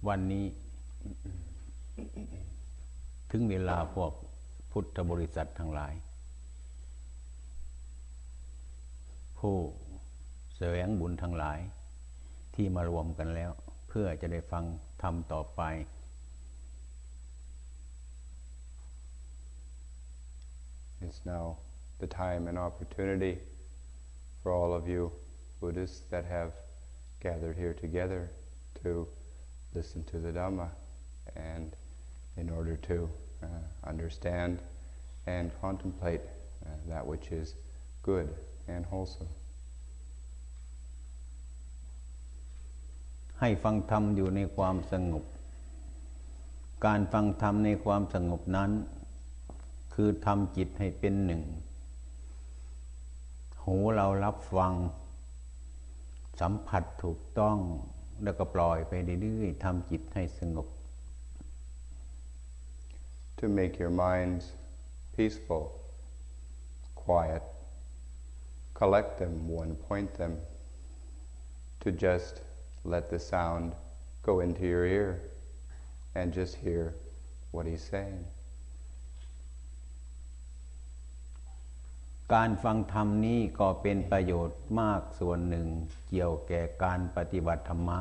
วันนี้ถึงเวลาพวกพุทธบริษัททั้งหลายผู้แสวงบุญทั้งหลายที่มารวมกันแล้วเพื่อจะได้ฟังธรรมต่อไป It's now the time and opportunity for all of you Buddhists that have gathered here together to listen to the Dhamma and in order to understand and contemplate that which is good and wholesome. ให้ฟังธรรมอยู่ในความสงบการฟังธรรมในความสงบนั้นคือทำจิตให้เป็นหนึ่งหูเรารับฟังสัมผัสถูกต้องแล้วก็ปล่อยไปเรื่อยๆทำจิตให้สงบ To make your minds peaceful, quiet, collect them, one point them, to just let the sound go into your ear and just hear what he's saying. การฟังธรรมนี้ก็เป็นประโยชน์มากส่วนหนึ่งเกี่ยวแก่การปฏิบัติธรรมะ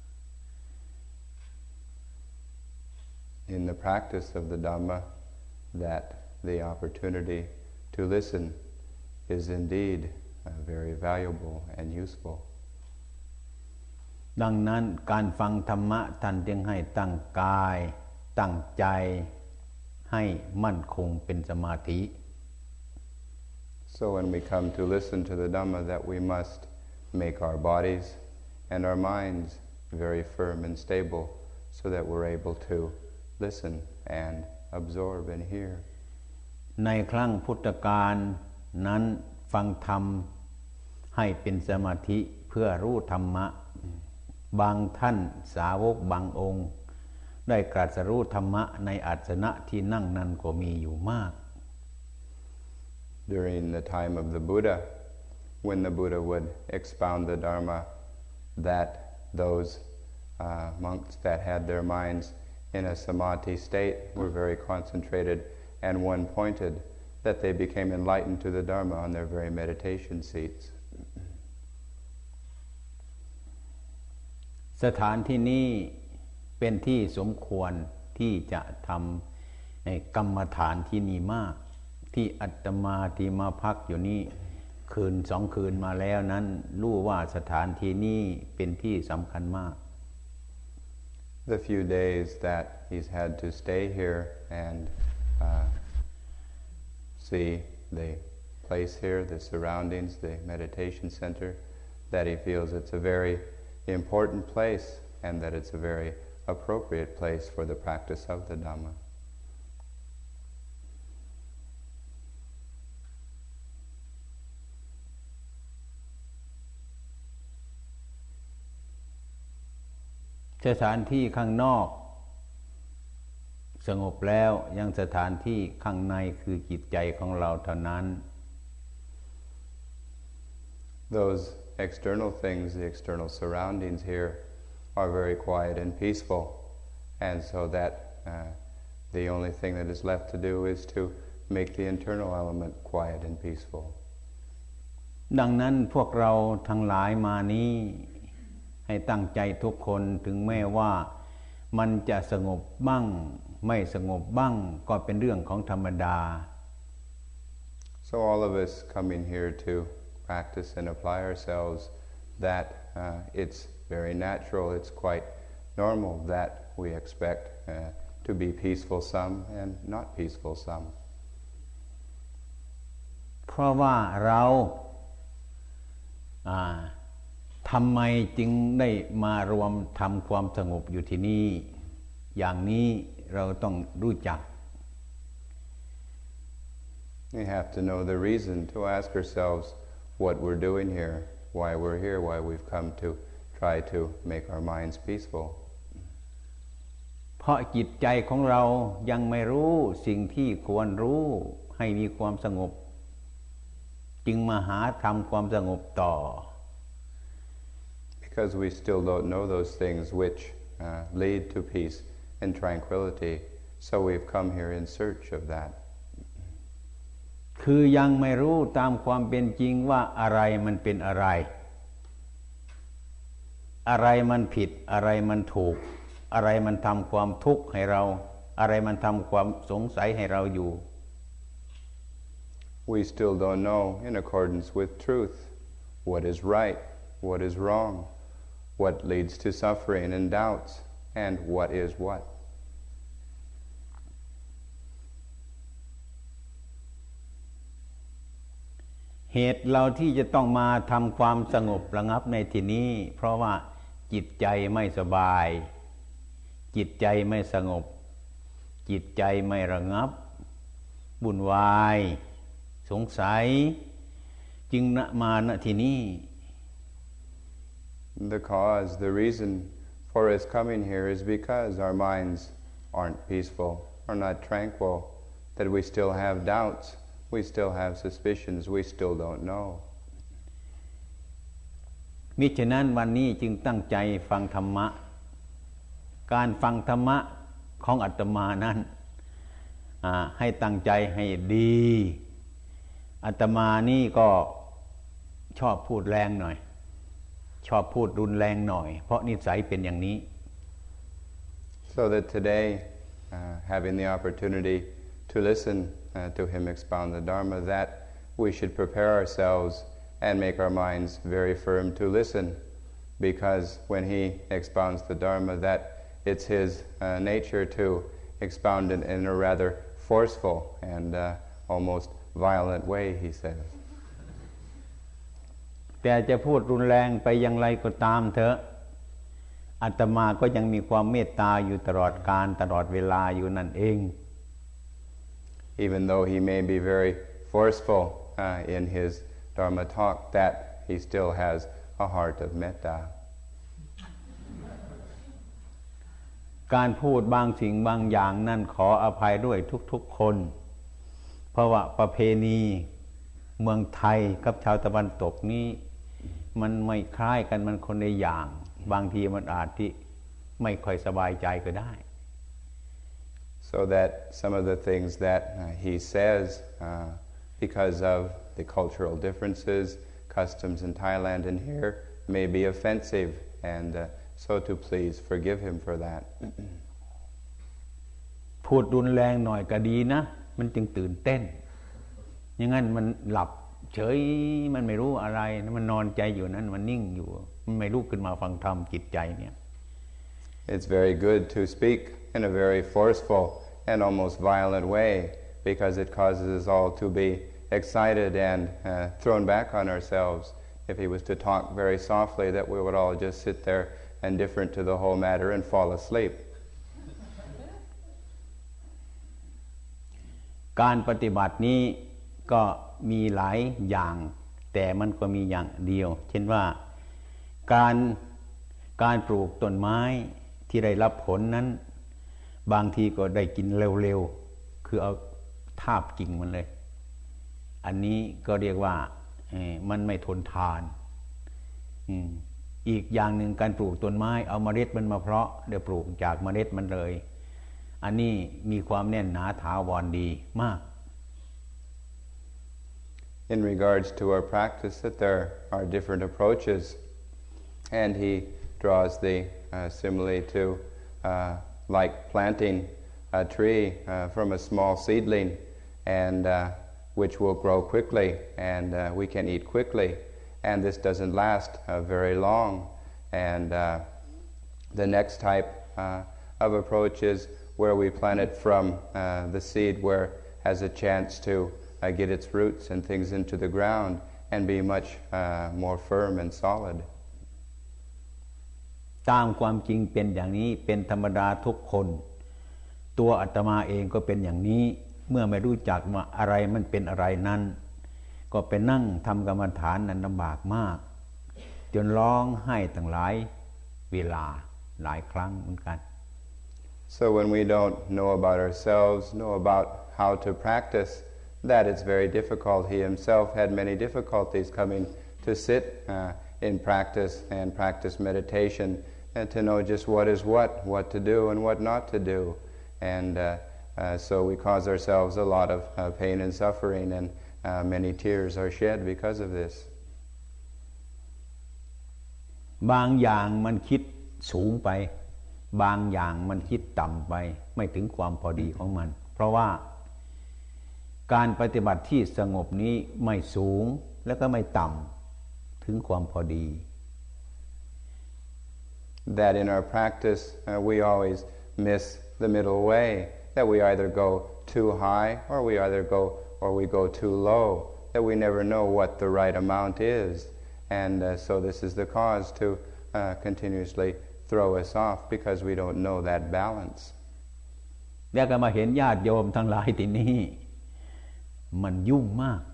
In the practice of the Dhamma, that the opportunity to listen is indeed very valuable and useful. ดังนั้นการฟังธรรมะท่านจึงให้ตั้งกายตั้งใจให้มั่นคงเป็นสมาธิ So when we come to listen to the Dhamma, that we must make our bodies and our minds very firm and stable so that we're able to listen and absorb and hear. ในครั้งพุทธกาลนั้นฟังธรรมให้เป็นสมาธิเพื่อรู้ธรรมะบางท่านสาวกบางองค์ได้ตรัสรู้ธรรมะในอาสนะที่นั่งนั้นก็มีอยู่มาก During the time of the Buddha, when the Buddha would expound the Dharma, that those monks that had their minds in a samadhi state were very concentrated and one-pointed, that they became enlightened to the Dharma on their very meditation seats. สถานที่นี้เป็นที่สมควรที่จะทำในกรรมฐานที่นี่มากที่อาตมาที่มาพักอยู่นี่คืน2 คืนมาแล้วนั้นรู้ว่าสถานที่นี้เป็นที่สำคัญมาก The few days that he's had to stay here and see the place here, the surroundings, the meditation center, that he feels it's a very important place and that it's a very appropriate place for the practice of the Dhamma. สถานที่ข้างนอกสงบแล้วยังสถานที่ข้างในคือจิตใจของเราเท่านั้น Those external things, the external surroundings here are very quiet and peaceful, and so that the only thing that is left to do is to make the internal element quiet and peaceful. ดังนั้นพวกเราทั้งหลายมานี้ให้ตั้งใจทุกคนถึงแม้ว่ามันจะสงบบ้างไม่สงบบ้างก็เป็นเรื่องของธรรมดา So all of us come in here to practice and apply ourselves that it's very natural, it's quite normal that we expect to be peaceful some and not peaceful some. เพราะว่าเราทำไมจึงได้มารวมทำความสงบอยู่ที่นี่อย่างนี้เราต้องรู้จัก We have to know the reason to ask ourselves what we're doing here, why we're here, why we've come to try to make our minds peaceful. เพราะจิตใจของเรายังไม่รู้สิ่งที่ควรรู้ให้มีความสงบจึงมาหาทำความสงบต่อ Because we still don't know those things which lead to peace and tranquility. So we've come here in search of that. คือยังไม่รู้ตามความเป็นจริงว่าอะไรมันเป็นอะไรอะไรมันผิดอะไรมันถูกอะไรมันทำความทุกข์ให้เราอะไรมันทำความสงสัยให้เราอยู่ We still don't know in accordance with truth what is right, what is wrong, what leads to suffering and doubts, and what is what. เหตุเราที่จะต้องมาทำความสงบระงับในที่นี้เพราะว่าจิตใจไม่สบายจิตใจไม่สงบจิตใจไม่ระงับวุ่นวายสงสัยจึงมาณที่นี้ The cause, the reason for us coming here is because our minds aren't peaceful, are not tranquil, that we still have doubts, we still have suspicions, we still don't know. มิฉะนั้นวันนี้จึงตั้งใจฟังธรรมะการฟังธรรมะของอาตมานั้นให้ตั้งใจให้ดีอาตมานี่ก็ชอบพูดแรงหน่อยชอบพูดรุนแรงหน่อยเพราะนิสัยเป็นอย่างนี้ So that today, having the opportunity to listen to him expound the Dharma, that we should prepare ourselves and make our minds very firm to listen, because when he expounds the Dharma, that it's his nature to expound it in a rather forceful and almost violent way, he says. แต่จะพูดรุนแรงไปอย่างไรก็ตามเถอะอาตมาก็ยังมีความเมตตาอยู่ตลอดกาลตลอดเวลาอยู่นั่นเอง Even though he may be very forceful in his Dharma talk, that he still has a heart of metta. การพูดบางสิ่งบางอย่างนั่นขออภัยด้วยทุกๆคนเพราะว่าประเพณีเมืองไทยกับชาวตะวันตกนี้มันไม่คล้ายกันมันคนละอย่างบางทีมันอาจที่ไม่ค่อยสบายใจก็ได้ So that some of the things that he says because of the cultural differences, customs in Thailand and here may be offensive, and so to please forgive him for that. พูดรุนแรงหน่อยก็ดีนะมันจึงตื่นเต้นอย่างนั้นมันหลับเฉยมันไม่รู้อะไรมันนอนใจอยู่นั้นมันนิ่งอยู่มันไม่ลุกขึ้นมาฟังธรรมจิตใจเนี่ย It's very good to speak in a very forceful and almost violent way, because it causes us all to be excited and thrown back on ourselves. If he was to talk very softly, that we would all just sit there indifferent to the whole matter and fall asleep. การปฏิบัตินี้ก็มีหลายอย่างแต่มันก็มีอย่างเดียวเช่นว่าการปลูกต้นไม้ที่ได้รับผลนั้นบางทีก็ได้กินเร็วๆคือเอาทาบกิ่งมันเลยอันนี้ก็เรียกว่ามันไม่ทนทานอีกอย่างหนึ่งการปลูกต้นไม้เอาเมล็ดมันมาเพาะเดี๋ยวปลูกจากเมล็ดมันเลยอันนี้มีความแน่นหนาถาวรดีมาก In regards to our practice, that there are different approaches, and he draws the simile to like planting a tree from a small seedling, and which will grow quickly, and we can eat quickly, and this doesn't last very long. And the next type of approach is where we plant it from the seed, where it has a chance to get its roots and things into the ground and be much more firm and solid. ตามความจริงเป็นอย่างนี้เป็นธรรมดาทุกคนตัวอาตมาเองก็เป็นอย่างนี้เมื่อไม่รู้จักว่าอะไรมันเป็นอะไรนั้นก็ไปนั่งทำกรรมฐานนั้นลำบากมากจนร้องไห้ตั้งหลายเวลาหลายครั้งเหมือนกัน So when we don't know about ourselves, know about how to practice, that it's very difficult. He himself had many difficulties coming to sit in practice and practice meditation to know just what is what to do and what not to do. And so we cause ourselves a lot of pain and suffering, and many tears are shed because of this. บางอย่างมันคิดสูงไปบางอย่างมันคิดต่ำไปไม่ถึงความพอดีของมันเพราะว่าการปฏิบัติที่สงบนี้ไม่สูงแล้วก็ไม่ต่ำถึงความพอดี That in our practice we always miss the middle way, that we either go too high or we go too low, that we never know what the right amount is, and so this is the cause to continuously throw us off because we don't know that balance. แล้วก็มาเห็นญาติโยมทั้งหลายที่นี่มันยุ่งมาก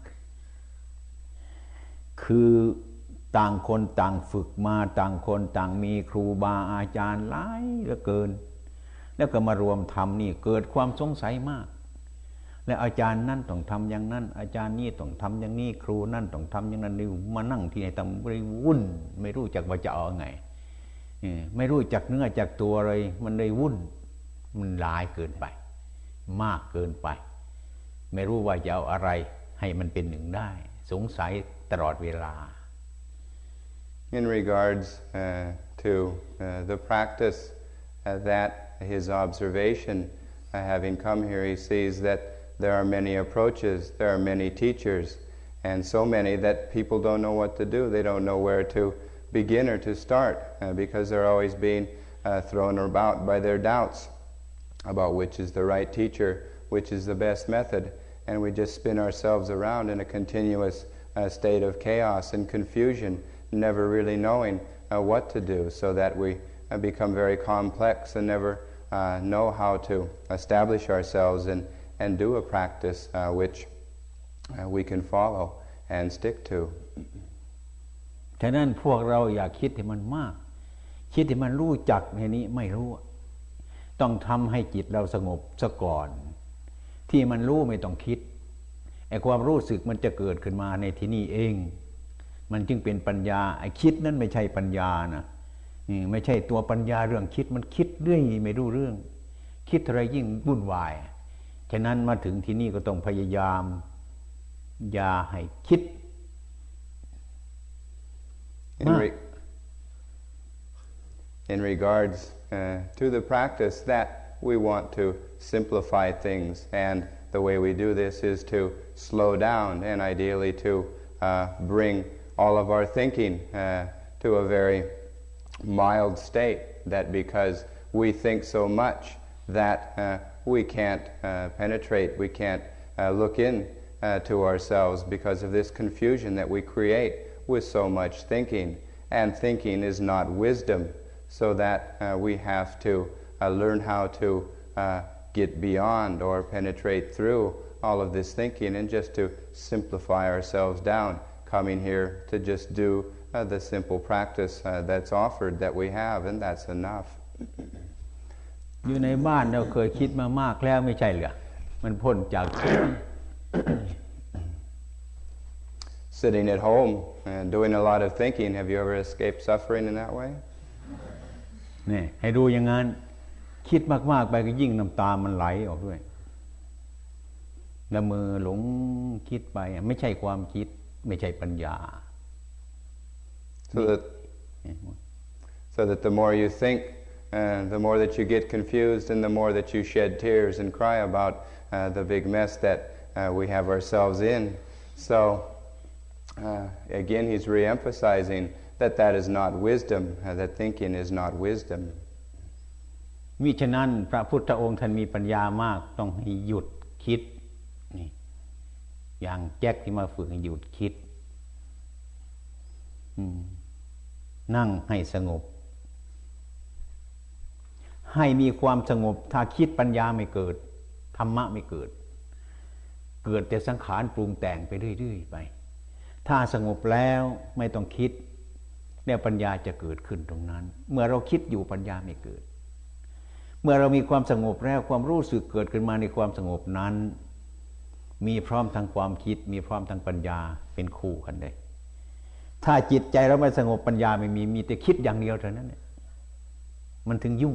คือต่างคนต่างฝึกมาต่างคนต่างมีครูบาอาจารย์หลายเหลือเกินแล้วก็มารวมทำนี่เกิดความสงสัยมากและอาจารย์นั่นต้องทำอย่างนั้นอาจารย์นี่ต้องทำอย่างนี้ครูนั่นต้องทำอย่างนั้นนี่มานั่งที่ไหนต้องวุ่นไม่รู้จักว่าจะเอาไงไม่รู้จักเนื้อจักตัวเลยมันเลยวุ่นมันหลายเกินไปมากเกินไปไม่รู้ว่าจะเอาอะไรให้มันเป็นหนึ่งได้สงสัยตลอดเวลา In regards to the practice that his observation having come here he sees that there are many approaches, there are many teachers, and so many that people don't know what to do. They don't know where to begin or to start because they're always being thrown about by their doubts about which is the right teacher, which is the best method, and we just spin ourselves around in a continuous state of chaos and confusion, never really knowing what to do, so that we become very complex and never know how to establish ourselves and do a practice which we can follow and stick to. ฉะนั้นพวกเราอย่าคิดให้มันมากคิดให้มันรู้จักในนี้ไม่รู้ต้องทำให้จิตเราสงบซะก่อนที่มันรู้ไม่ต้องคิดไอ้ความรู้สึกมันจะเกิดขึ้นมาในที่นี่เองมันจึงเป็นปัญญาไอ้คิดนั้นไม่ใช่ปัญญานะไม่ใช่ตัวปัญญาเรื่องคิดมันคิดเรื่อยไม่รู้เรื่องคิดอะไรยิ่งวุ่นวายฉะนั้นมาถึงที่นี่ก็ต้องพยายามอย่าให้คิด In regards to the practice that we want to simplify things, and the way we do this is to slow down and ideally to bring all of our thinking to a very mild state, that because we think so much that we can't penetrate, we can't look in to ourselves because of this confusion that we create with so much thinking, and thinking is not wisdom, so that we have to learn how to get beyond or penetrate through all of this thinking and just to simplify ourselves down, coming here to just do the simple practice that's offered that we have, and that's enough. อยู่ในบ้านเราเคยคิดมามากแล้วไม่ใช่เหรอมันพ้นจาก Sitting at home and doing a lot of thinking, have you ever escaped suffering in that way? นี่ให้ดูอย่างนั้นคิดมากๆไปก็ยิ่งน้ำตามันไหลออกด้วยละเมอหลงคิดไปไม่ใช่ความคิดไม่ใช่ปัญญา so that the more you think the more that you get confused and the more that you shed tears and cry about the big mess that we have ourselves in. So again he's re-emphasizing that is not wisdom, that thinking is not wisdom. มิฉะนั้นพระพุทธองค์ท่านมีปัญญามากต้องให้หยุดคิดนี่อย่างแจ็คที่มาฝึกให้หยุดคิดนั่งให้สงบให้มีความสงบถ้าคิดปัญญาไม่เกิดธรรมะไม่เกิดเกิดแต่สังขารปรุงแต่งไปเรื่อยๆไปถ้าสงบแล้วไม่ต้องคิดแล้วปัญญาจะเกิดขึ้นตรงนั้นเมื่อเราคิดอยู่ปัญญาไม่เกิดเมื่อเรามีความสงบแล้วความรู้สึกเกิดขึ้นมาในความสงบนั้นมีพร้อมทั้งความคิดมีพร้อมทั้งปัญญาเป็นคู่กันได้ถ้าจิตใจเราไม่สงบปัญญาไม่มีแต่คิดอย่างเดียวเท่านั้นมันถึงยุ่ง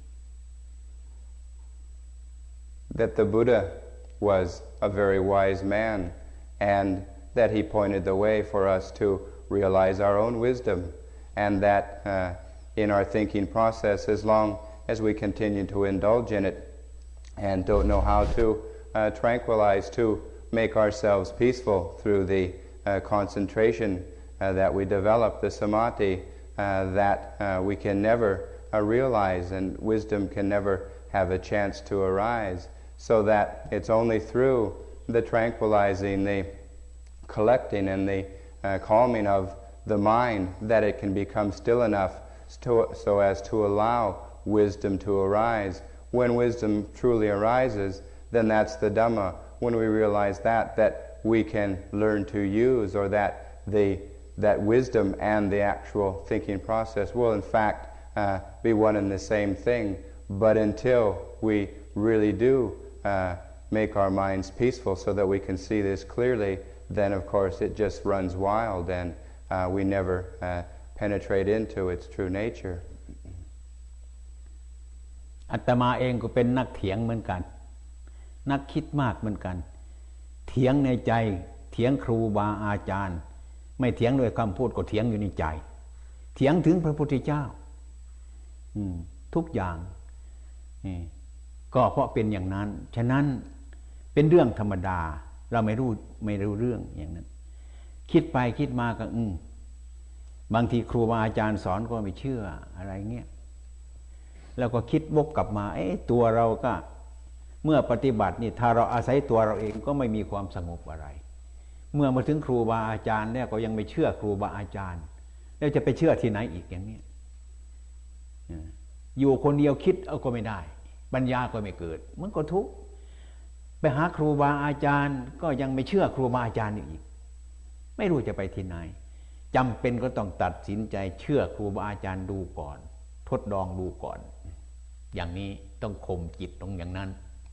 That the Buddha was a very wise man and that he pointed the way for us to realize our own wisdom, and that in our thinking process, as long as we continue to indulge in it and don't know how to tranquilize, to make ourselves peaceful through the concentration that we develop, the samadhi, that we can never realize, and wisdom can never have a chance to arise, so that it's only through the tranquilizing, the collecting, and the calming of the mind that it can become still enough so as to allow wisdom to arise. When wisdom truly arises, then that's the Dhamma. When we realize that we can learn to use, or that wisdom and the actual thinking process will in fact be one and the same thing. But until we really do make our minds peaceful so that we can see this clearly, then of course it just runs wild and we never penetrate into its true nature. อาตมาเองก็เป็นนักเถียงเหมือนกันนักคิดมากเหมือนกันเถียงในใจเถียงครูบาอาจารย์ไม่เถียงด้วยคำพูดก็เถียงอยู่ในใจเถียงถึงพระพุทธเจ้าทุกอย่างก็เพราะเป็นอย่างนั้นฉะนั้นเป็นเรื่องธรรมดาเราไม่รู้เรื่องอย่างนั้นคิดไปคิดมาก็บางทีครูบาอาจารย์สอนก็ไม่เชื่ออะไรเงี้ยแล้วก็คิดวกกลับมาตัวเราก็เมื่อปฏิบัตินี่ถ้าเราอาศัยตัวเราเองก็ไม่มีความสงบอะไรเมื่อมาถึงครูบาอาจารย์เนี่ยก็ยังไม่เชื่อครูบาอาจารย์แล้วจะไปเชื่อที่ไหนอีกอย่างนี้อยู่คนเดียวคิดก็ไม่ได้ปัญญาก็ไม่เกิดมันก็ทุกข์ไปหาครูบาอาจารย์ก็ยังไม่เชื่อครูบาอาจารย์อีกไม่รู้จะไปที่ไหนจำเป็นก็ต้องตัดสินใจเชื่อครูบาอาจารย์ดูก่อนทดลองดูก่อนอย่างนี้ต้องข่มจิตตรงอย่างนั้น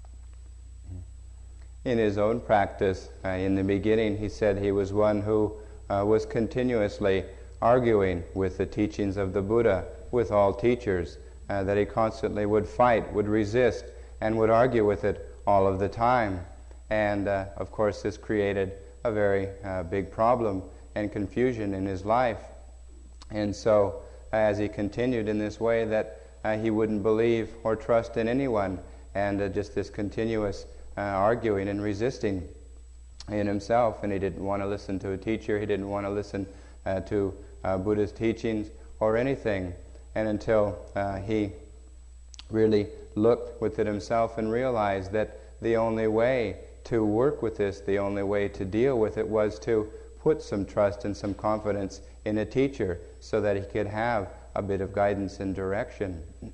In his own practice, in the beginning, he said he was one who was continuously arguing with the teachings of the Buddha, with all teachers, that he constantly would fight, would resist, and would argue with it all of the time. And, of course, this created a very big problem and confusion in his life. And so, as he continued in this way, that he wouldn't believe or trust in anyone, and just this continuous arguing and resisting in himself, and he didn't want to listen to a teacher, he didn't want to listen to Buddha's teachings or anything, and until he really looked within himself and realized that the only way to work with this, the only way to deal with it, was to put some trust and some confidence in a teacher so that he could have a bit of guidance and direction.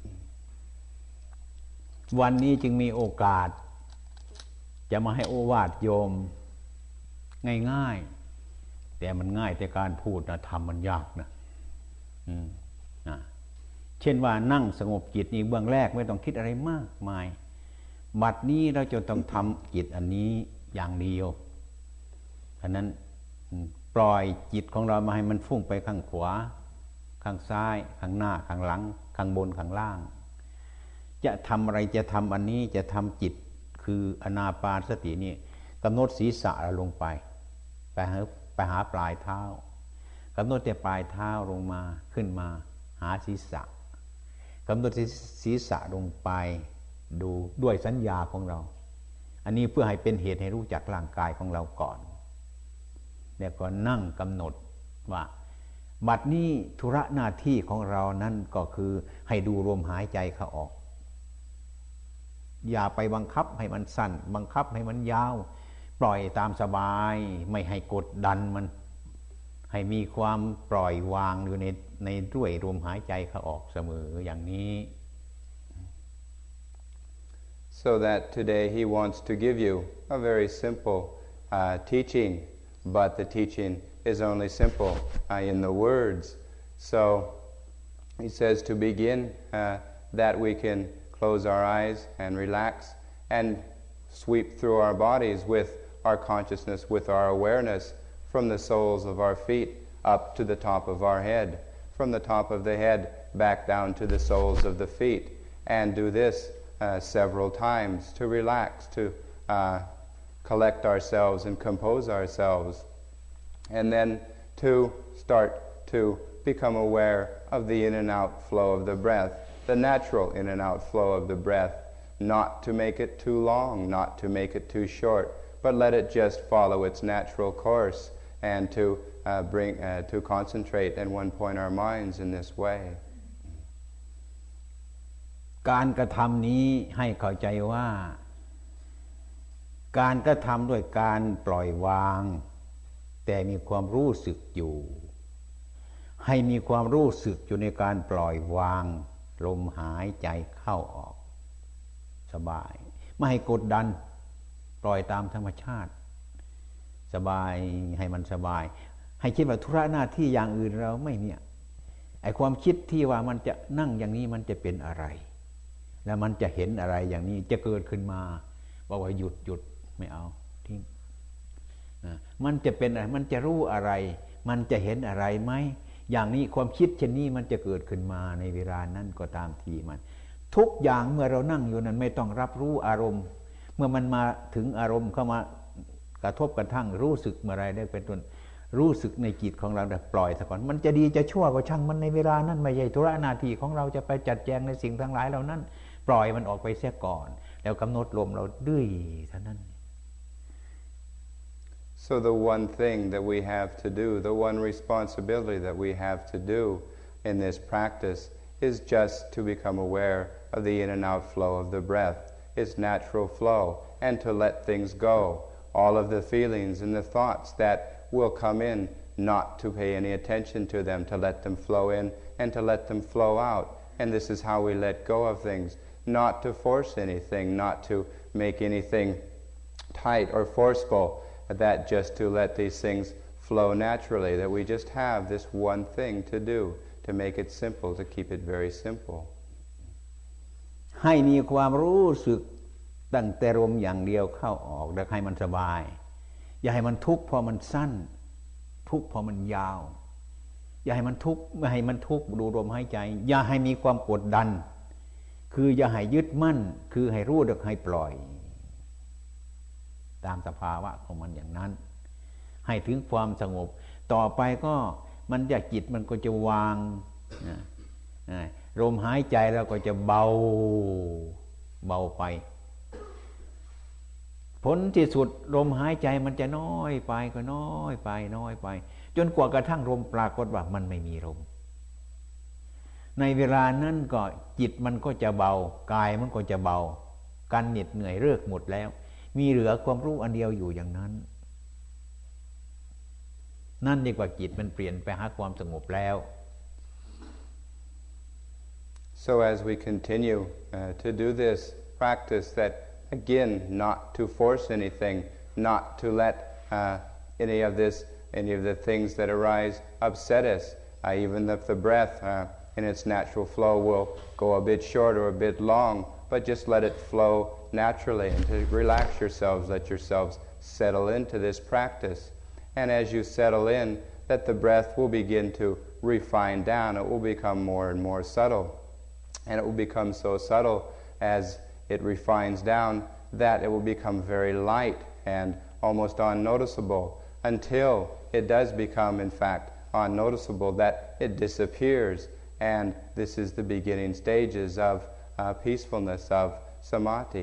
วันนี้จึงมีโอกาสจะมาให้โอวาทโยมง่ายๆแต่มันง่ายแต่การพูดนะทำมันยากนะเช่นว่านั่งสงบจิตนี่เบื้องแรกไม่ต้องคิดอะไรมากมายบัดนี้เราจะต้องทำจิตอันนี้อย่างเดียวฉะนั้นปล่อยจิตของเรามาให้มันฟุ้งไปข้างขวาข้างซ้ายข้างหน้าข้างหลังข้างบนข้างล่างจะทำอะไรจะทำอันนี้จะทำจิตคืออานาปานสตินี่กำหนดศีรษะลงไปหาปลายเท้ากำหนดแต่ปลายเท้าลงมาขึ้นมาหาศีรษะกำหนดศีรษะลงไปดูด้วยสัญญาของเราอันนี้เพื่อให้เป็นเหตุให้รู้จักร่างกายของเราก่อนแล้วก็นั่งกำหนดว่าบัดนี้ธุระหน้าที่ของเรานั้นก็คือให้ดูลมหายใจเข้าออกอย่าไปบังคับให้มันสั้นบังคับให้มันยาวปล่อยตามสบายไม่ให้กดดันมันให้มีความปล่อยวางอยู่ในด้วยลมหายใจเข้าออกเสมออย่างนี้ So that today he wants to give you a very simple teaching, but the teaching is only simple in the words. So he says to begin that we can close our eyes and relax and sweep through our bodies with our consciousness, with our awareness, from the soles of our feet up to the top of our head. From the top of the head back down to the soles of the feet, and do this several times to relax, to collect ourselves and compose ourselves, and then to start to become aware of the in and out flow of the breath, the natural in and out flow of the breath, not to make it too long, not to make it too short, but let it just follow its natural course, and to concentrate and one point our minds in this way. การกระทำนี้ให้เข้าใจว่าการกระทำด้วยการปล่อยวางแต่มีความรู้สึกอยู่ให้มีความรู้สึกอยู่ในการปล่อยวางลมหายใจเข้าออกสบายไม่ให้กดดันปล่อยตามธรรมชาติสบายให้มันสบายให้คิดว่าธุระหน้าที่อย่างอื่นเราไม่เนี่ยไอ้ความคิดที่ว่ามันจะนั่งอย่างนี้มันจะเป็นอะไรแล้วมันจะเห็นอะไรอย่างนี้จะเกิดขึ้นมาบอกว่าหยุดไม่เอาทิ้งมันจะเป็นอะไรมันจะรู้อะไรมันจะเห็นอะไรไหมอย่างนี้ความคิดเช่นนี้มันจะเกิดขึ้นมาในเวลานั้นก็ตามทีมันทุกอย่างเมื่อเรานั่งอยู่นั้นไม่ต้องรับรู้อารมณ์เมื่อมันมาถึงอารมณ์เข้ามากระทบกระทั่งรู้สึกเมื่อไรได้เป็นต้นรู้สึกในจิตของเราแต่ปล่อยซะก่อนมันจะดีจะชั่วก็ช่างมันในเวลานั้นไม่ใช่ธุระหน้าที่ของเราจะไปจัดแจงในสิ่งทั้งหลายเหล่านั้นปล่อยมันออกไปเสียก่อนแล้วกำหนดลมเราดื้อเท่านั้น So the one thing that we have to do, the one responsibility that we have to do in this practice is just to become aware of the in and out flow of the breath, its natural flow, and to let things go. All of the feelings and the thoughts that will come in, not to pay any attention to them, to let them flow in and to let them flow out. And this is how we let go of things, not to force anything, not to make anything tight or forceful, that just to let these things flow naturally, that we just have this one thing to do, to make it simple, to keep it very simple. ให้มีความรู้สึกตั้งแต่ลมอย่างเดียวเข้าออกแล้วให้มันสบายอย่าให้มันทุกข์เพราะมันสั้นทุกข์เพราะมันยาวอย่าให้มันทุกข์ไม่ให้มันทุกข์ดูลมหายใจอย่าให้มีความกดดันคืออย่าให้ยึดมั่นคือให้รู้ดึกให้ปล่อยตามสภาวะของมันอย่างนั้นให้ถึงความสงบต่อไปก็มันจะจิตมันก็จะวางลมหายใจแล้วก็จะเบาไปผลที่สุดลมหายใจมันจะน้อยไปก็น้อยไปจนกว่ากระทั่งลมปรากฏว่ามันไม่มีลมในเวลานั้นก็จิตมันก็จะเบากายมันก็จะเบาการเหน็ดเหนื่อยเลิกหมดแล้วมีเหลือความรู้อันเดียวอยู่อย่างนั้นนั่นดีกว่าจิตมันเปลี่ยนไปหาความสงบแล้ว So as we continue to do this practice, that again, not to force anything, not to let any of the things that arise upset us, even if the breath in its natural flow will go a bit short or a bit long, but just let it flow naturally and to relax yourselves, let yourselves settle into this practice. And as you settle in, that the breath will begin to refine down, it will become more and more subtle. And it will become so subtle as it refines down that it will become very light and almost unnoticeable until it does become, in fact, unnoticeable, that it disappears. And this is the beginning stages of peacefulness, of samadhi.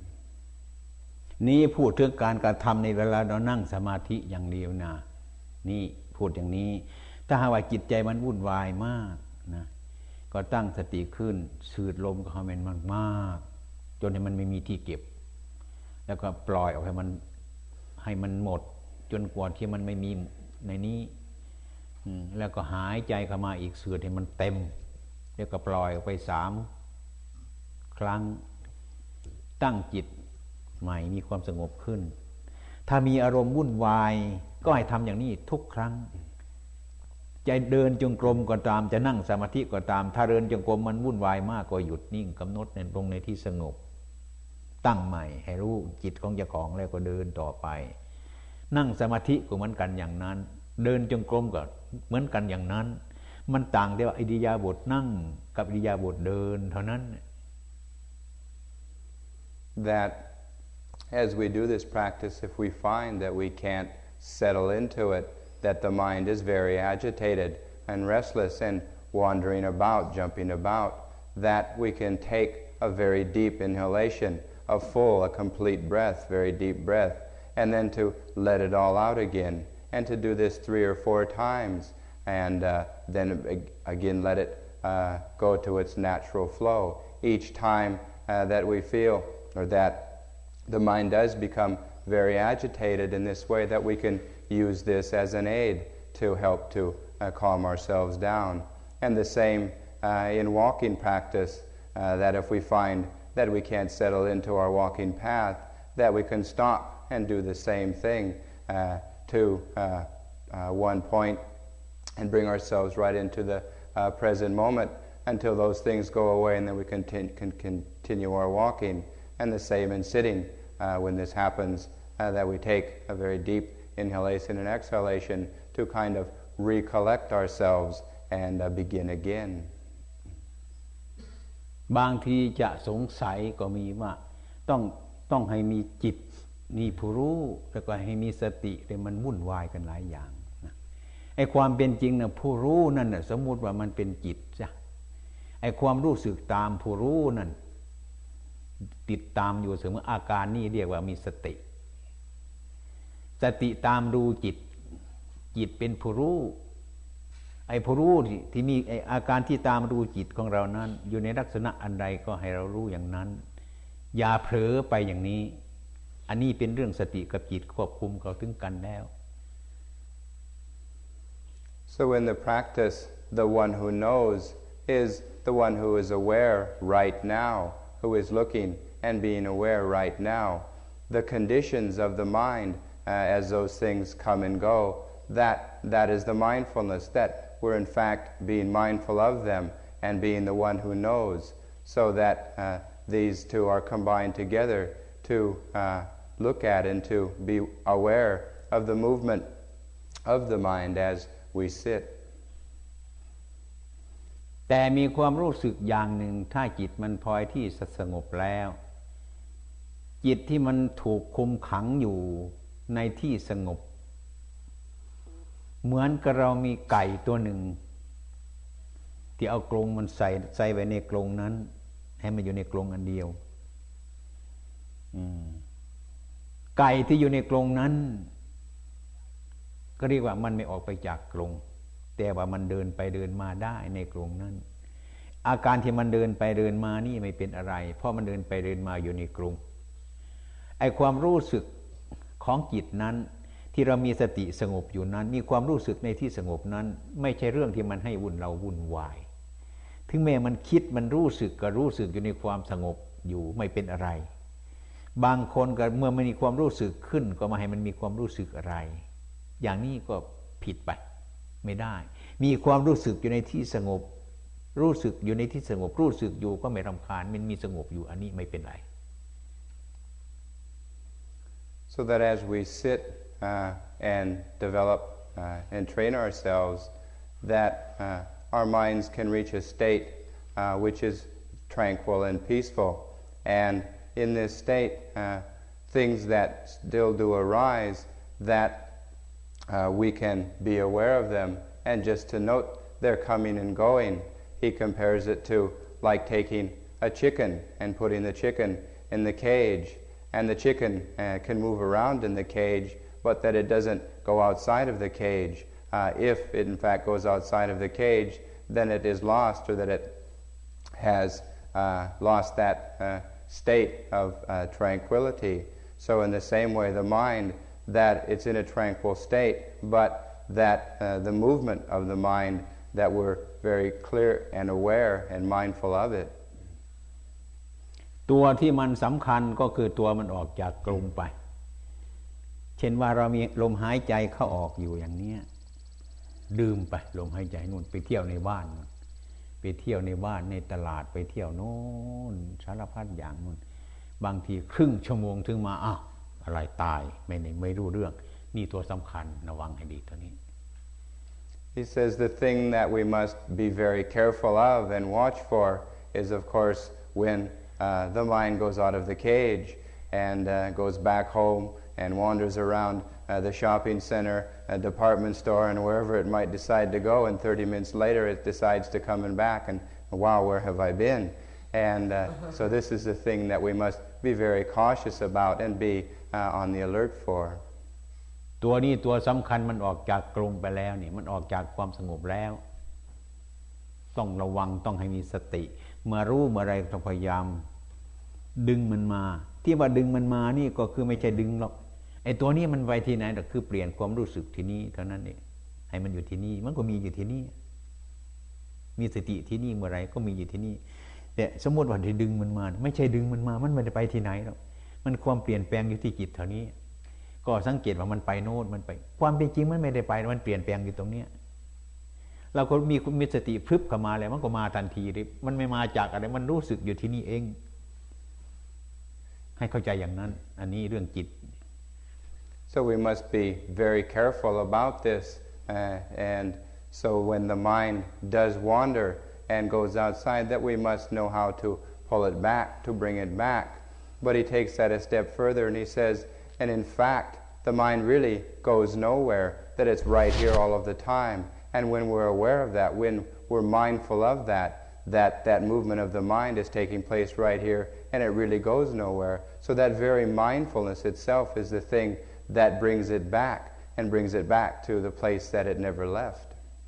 นี่พูดถึงการกระทำในเวลาเรานั่งสมาธิอย่างเดียวนะนี่พูดอย่างนี้ถ้าหากว่าจิตใจมันวุ่นวายมากนะก็ตั้งสติขึ้นสูดลมเข้าไปมากๆจนให้มันไม่มีที่เก็บแล้วก็ปล่อยออกให้มันหมดจนกว่าที่มันไม่มีในนี้แล้วก็หายใจเข้ามาอีกสูดให้มันเต็มแล้วก็ปล่อยออกไป3 ครั้งตั้งจิตใหม่มีความสงบขึ้นถ้ามีอารมณ์วุ่นวายก็ให้ทำอย่างนี้ทุกครั้งจะเดินจงกรมก็ตามจะนั่งสมาธิก็ตามถ้าเดินจงกรมมันวุ่นวายมากก็หยุดนิ่งกำหนดลงในที่สงบตั้งใหม่ให้รู้จิตของเจ้าของแล้วก็เดินต่อไปนั่งสมาธิก็เหมือนกันอย่างนั้นเดินจงกรมก็เหมือนกันอย่างนั้นมันต่างแต่ว่าอิริยาบถนั่งกับอิริยาบถเดินเท่านั้น That as we do this practice, if we find that we can't settle into it, that the mind is very agitated and restless and wandering about, jumping about, that we can take a very deep inhalation, a full, a complete breath, very deep breath, and then to let it all out again, and to do this 3 or 4 times, and then again let it go to its natural flow. Each time that we feel, or that the mind does become very agitated in this way, that we can use this as an aid to help to calm ourselves down. And the same in walking practice, that if we find that we can't settle into our walking path, that we can stop and do the same thing to one point and bring ourselves right into the present moment until those things go away, and then we can continue our walking. And the same in sitting, when this happens, that we take a very deep inhalation and exhalation to kind of recollect ourselves and begin again. บางทีจะสงสัยก็มีว่าต้องให้มีจิตมีผู้รู้แล้วก็ให้มีสติแต่มันวุ่นวายกันหลายอย่างนะไอ้ความเป็นจริงนะผู้รู้นั่นน่ะสมมุติว่ามันเป็นจิตจ้ะไอ้ความรู้สึกตามผู้รู้นั่นติดตามอยู่เสมออาการนี้เรียกว่ามีสติตามดูจิตเป็นผู้รู้ไอ้ผู้รู้ที่มีไอ้อาการที่ตามดูจิตของเรานั้นอยู่ในลักษณะอันใดก็ให้เรารู้อย่างนั้นอย่าเผลอไปอย่างนี้อันนี้เป็นเรื่องสติกับจิตควบคุมเขาถึงกันแล้ว So in the practice, the one who knows is the one who is aware right now, who is looking and being aware right now. The conditions of the mind, as those things come and go, that is the mindfulness, that we're in fact being mindful of them and being the one who knows, so that these two are combined together to look at and to be aware of the movement of the mind as we sit. แต่มีความรู้สึกอย่างหนึ่งถ้าจิตมันพลอยที่สงบแล้วจิตที่มันถูกคุมขังอยู่ในที่สงบเหมือนกับเรามีไก่ตัวหนึ่งที่เอากรงมันใส่ไว้ในกรงนั้นให้มันอยู่ในกรงอันเดียวไก่ที่อยู่ในกรงนั้นก็เรียกว่ามันไม่ออกไปจากกรงแต่ว่ามันเดินไปเดินมาได้ในกรงนั้นอาการที่มันเดินไปเดินมานี่ไม่เป็นอะไรเพราะมันเดินไปเดินมาอยู่ในกรงไอ้ความรู้สึกของจิตนั้นที่เรามีสติสงบอยู่นั้นมีความรู้สึกในที่สงบนั้นไม่ใช่เรื่องที่มันให้เราวุ่นวายถึงแม้มันคิดมันรู้สึกก็รู้สึกอยู่ในความสงบอยู่ไม่เป็นอะไรบางคนก็เมื่อมันมีความรู้สึกขึ้นก็มาให้มันมีความรู้สึกอะไรอย่างนี้ก็ผิดไปไม่ได้มีความรู้สึกอยู่ในที่สงบรู้สึกอยู่ในที่สงบรู้สึกอยู่ก็ไม่รำคาญมันมีสงบอยู่อันนี้ไม่เป็นไร So that as we sit and develop and train ourselves, that our minds can reach a state which is tranquil and peaceful. And in this state, things that still do arise, that we can be aware of them and just to note their coming and going. He compares it to like taking a chicken and putting the chicken in the cage. And the chicken can move around in the cage, but that it doesn't go outside of the cage. If it in fact goes outside of the cage, then it is lost, or that it has lost that state of tranquility. So in the same way, the mind, that it's in a tranquil state, but that the movement of the mind, that we're very clear and aware and mindful of it. ตัวที่มันสำคัญก็คือตัวมันออกจากกรงไปเช่นว่าเรามีลมหายใจเข้าออกอยู่อย่างนี้ลืมไปลมหายใจนู่นไปเที่ยวในบ้านไปเที่ยวในบ้านในตลาดไปเที่ยวโน่นสารพัดอย่างนู่นบางทีครึ่งชั่วโมงถึงมาอ้าวอะไรตายไม่รู้เรื่องนี่ตัวสำคัญระวังให้ดีตัวนี้ He says the thing that we must be very careful of and watch for is, of course, when the mind goes out of the cage and goes back home and wanders around the shopping center, a department store, and wherever it might decide to go, and 30 minutes later it decides to come back and, wow, where have I been? And so this is the thing that we must be very cautious about and be on the alert for. ตัวนี้ตัวสำคัญมันออกจากกรงไปแล้วนี่มันออกจากความสงบแล้วต้องระวังต้องให้มีสติเมื่อรู้เมื่อไรต้องพยายามดึงมันมาที่ว่าดึงมันมานี่ก็คือไม่ใช่ดึงหรอกไอ้ตัวนี้มันไปที่ไหนแต่คือเปลี่ยนความรู้สึกที่นี่เท่านั้นเองให้มันอยู่ที่นี่มันก็มีอยู่ที่นี่มีสติที่นี่เมื่อไรก็มีอยู่ที่นี่แต่สมมติว่าที่ดึงมันมาไม่ใช่ดึงมันมามันไม่ได้ไปที่ไหนหรอกมันความเปลี่ยนแปลงอยู่ที่จิตเท่านี้ก็สังเกตว่ามันไปโน่นมันไปความเป็นจริงมันไม่ได้ไปมันเปลี่ยนแปลงอยู่ตรงเนี้ยเราก็มีสติพรึบเข้ามาแล้วมันก็มาทันทีเลยมันไม่มาจากอะไรมันรู้สึกอยู่ที่นี่เองให้เข้าใจอย่างนั้นอันนี้เรื่องจิต So we must be very careful about this and so when the mind does wander and goes outside that we must know how to pull it back to bring it back but he takes that a step further and he says and in fact the mind really goes nowhere that it's right here all of the time and when we're aware of that when we're mindful of that movement of the mind is taking place right here and it really goes nowhere so that very mindfulness itself is the thing that brings it back and brings it back to the place that it never left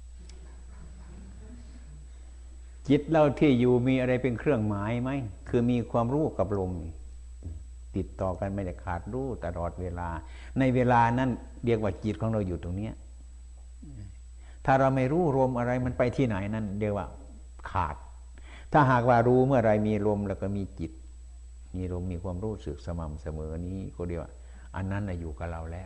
จิตเราที่อยู่มีอะไรเป็นเครื่องหมายไหมคือมีความรู้กับลมติดต่อกันไม่ได้ขาดรู้ตลอดเวลาในเวลานั้นเรียกว่าจิตของเราอยู่ตรงนี้ถ้าเราไม่รู้ลมอะไรมันไปที่ไหนนั่นเรียกว่าขาดถ้าหากว่ารู้เมื่อไรมีลมแล้วก็มีจิตมีลมมีความรู้สึกสม่ำเสมอนี้ก็เรียกว่าอันนั้นอยู่กับเราแล้ว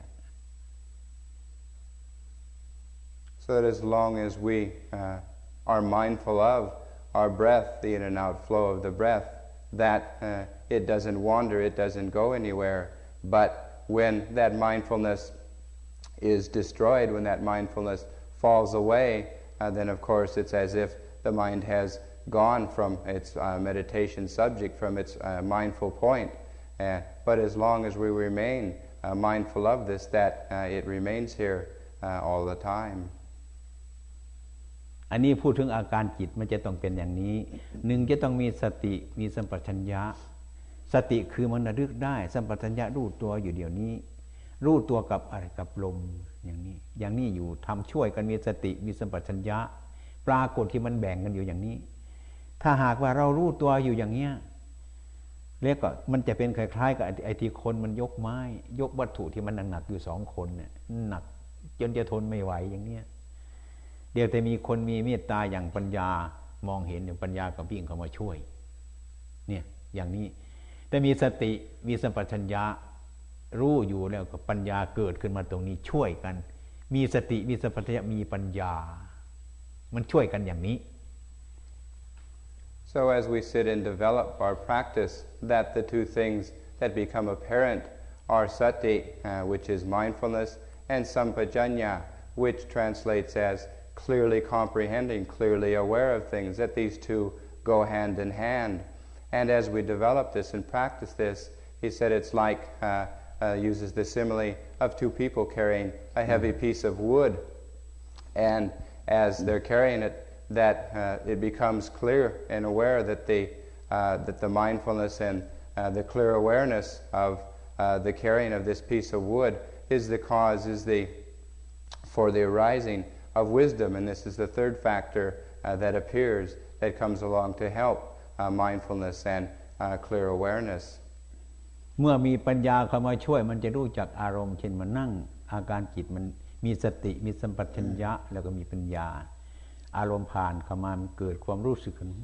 So that as long as we are mindful of our breath, the in and out flow of the breath, that it doesn't wander, it doesn't go anywhere. But when that mindfulness is destroyed, when that mindfulness falls away, then of course it's as if the mind has gone from its meditation subject, from its mindful point. But as long as we remain mindful of this, that it remains here all the time. อันนี้พูดถึงอาการจิตมันจะต้องเป็นอย่างนี้หนึ่งจะต้องมีสติมีสัมปชัญญะสติคือมันระลึกได้สัมปชัญญะรู้ตัวอยู่เดี๋ยวนี้รู้ตัวกับอะไรกับลมอย่างนี้อยู่ทำช่วยกันมีสติมีสัมปชัญญะปรากฏที่มันแบ่งกันอยู่อย่างนี้ถ้าหากว่าเรารู้ตัวอยู่อย่างเนี้ยเรียกก็มันจะเป็นคล้ายๆกับไอ้ที่คนมันยกไม้ยกวัตถุที่มันหนักๆอยู่2คนเนี่ยหนักจนจะทนไม่ไหวอย่างเนี้ยเดี๋ยวแต่มีคนมีเมตตาอย่างปัญญามองเห็นอย่างปัญญาก็วิ่งเข้ามาช่วยเนี่ยอย่างนี้แต่มีสติมีสัมปชัญญะรู้อยู่แล้วก็ปัญญาเกิดขึ้นมาตรงนี้ช่วยกันมีสติมีสัมปชัญญะมีปัญญามันช่วยกันอย่างนี้ So as we sit and develop our practice, that the two things that become apparent are sati, which is mindfulness, and sampajanya, which translates as clearly comprehending, clearly aware of things, that these two go hand in hand. And as we develop this and practice this, he said it's like, uses the simile of two people carrying a heavy piece of wood. And as they're carrying it, that it becomes clear and aware that the mindfulness and the clear awareness of the carrying of this piece of wood is the cause, for the arising of wisdom. And this is the third factor that appears, that comes along to help mindfulness and clear awareness. เมื่อมีปัญญาเข้ามาช่วยมันจะรู้จักอารมณ์เช่นมันนั่งอาการจิตมันมีสติมีสัมปชัญญะแล้วก็มีปัญญาอารมณ์ผ่านเข้ามามันเกิดความรู้สึกขึ้น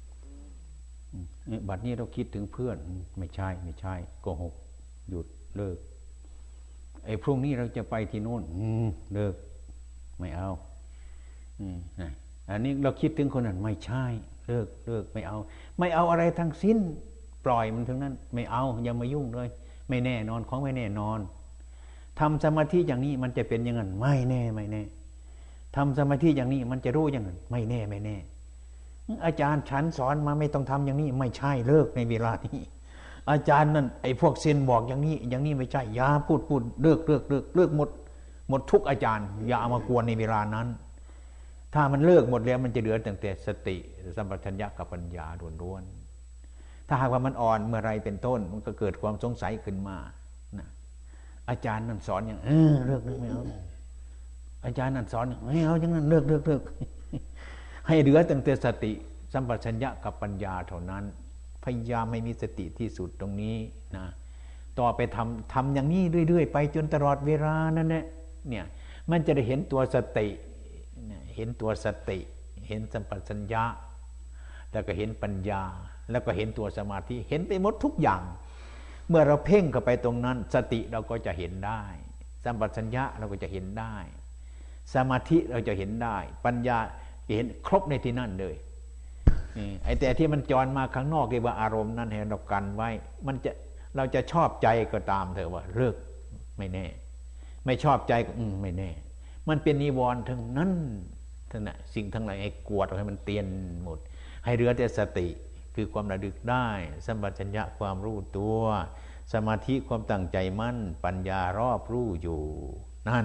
บัดนี้เราคิดถึงเพื่อนไม่ใช่โกหกหยุดเลิกไอ้พรุ่งนี้เราจะไปที่โน่นเลิกไม่เอาอันนี้เราคิดถึงคนนั้นไม่ใช่เลิกไม่เอาอะไรทั้งสิ้นปล่อยมันทั้งนั้นไม่เอาอย่ามายุ่งเลยไม่แน่นอนของไม่แน่นอนทำสมาธิอย่างนี้มันจะเป็นอย่างนั้นไม่แน่ทำสมาธิอย่างนี้มันจะรู้อย่างนั้นไม่แน่ไม่แน่อาจารย์ฉันสอนมาไม่ต้องทำอย่างนี้ไม่ใช่เลิกในเวลานี้อาจารย์นั่นไอ้พวกเซนบอกอย่างนี้อย่างนี้ไม่ใช่อย่าพูดเลิกหมดทุกอาจารย์อย่าเอามากวนในเวลานั้นถ้ามันเลิกหมดแล้วมันจะเหลือแต่สติสัมปชัญญะกับปัญญาล้วนๆถ้าหากว่ามันอ่อนเมื่อไรเป็นต้นมันก็เกิดความสงสัยขึ้นมานะอาจารย์นั่นสอนอย่างเลิกไม่เอาอาจารย์นั่นสอนอย่างไม่เอาอย่างนั้นเลิกให้เหลือแต่สติสัมปชัญญะกับปัญญาเท่านั้นพยายามไม่มีสติที่สุดตรงนี้นะต่อไปทำอย่างนี้เรื่อยๆไปจนตลอดเวลานั่นแหละเนี่ยมันจะได้เห็นตัวสติเห็นตัวสติเห็นสัมปชัญญะแล้วก็เห็นปัญญาแล้วก็เห็นตัวสมาธิเห็นไปหมดทุกอย่างเมื่อเราเพ่งเข้าไปตรงนั้นสติเราก็จะเห็นได้สัมปชัญญะเราก็จะเห็นได้สมาธิเราจะเห็นได้ปัญญาเห็นครบในที่นั่นเลยไอ้แต่ที่มันจรมาข้างนอกเรียกว่าอารมณ์นั้นให้เรากันไว้เราจะชอบใจก็ตามเถอะว่าเลิกไม่แน่ไม่ชอบใจก็ไม่แน่มันเป็นนิวรณ์ทั้งนั้นทั้งนั้นสิ่งทั้งหลายให้กวดให้มันเตียนหมดให้เหลือแต่สติคือความระลึกได้สัมปชัญญะความรู้ตัวสมาธิความตั้งใจมั่นปัญญารอบรู้อยู่นั่น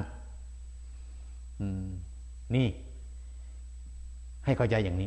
นี่ให้เข้าใจอย่างนี้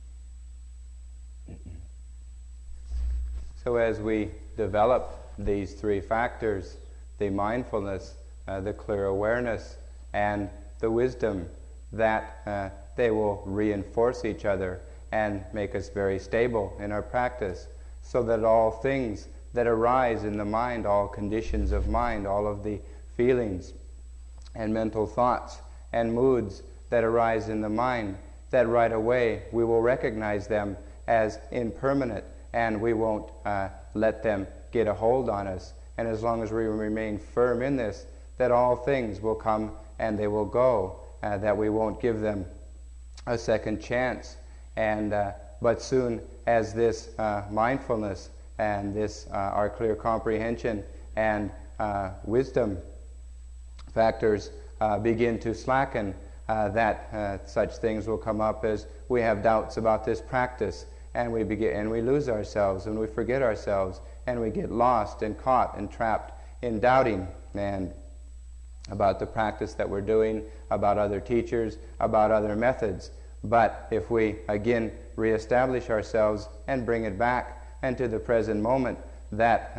So as we develop these three factors, the mindfulness, the clear awareness, and the wisdom, that they will reinforce each other and make us very stable in our practice, so that all things that arise in the mind, all conditions of mind, all of the feelings and mental thoughts and moods that arise in the mind, that right away we will recognize them as impermanent, and we won't let them get a hold on us. And as long as we remain firm in this, that all things will come and they will go, that we won't give them a second chance. And but soon as this mindfulness and this our clear comprehension and wisdom factors begin to slacken, that such things will come up as we have doubts about this practice, and we lose ourselves, and we forget ourselves, and we get lost and caught and trapped in doubting and about the practice that we're doing, about other teachers, about other methods. But if we again reestablish ourselves and bring it back into the present moment, that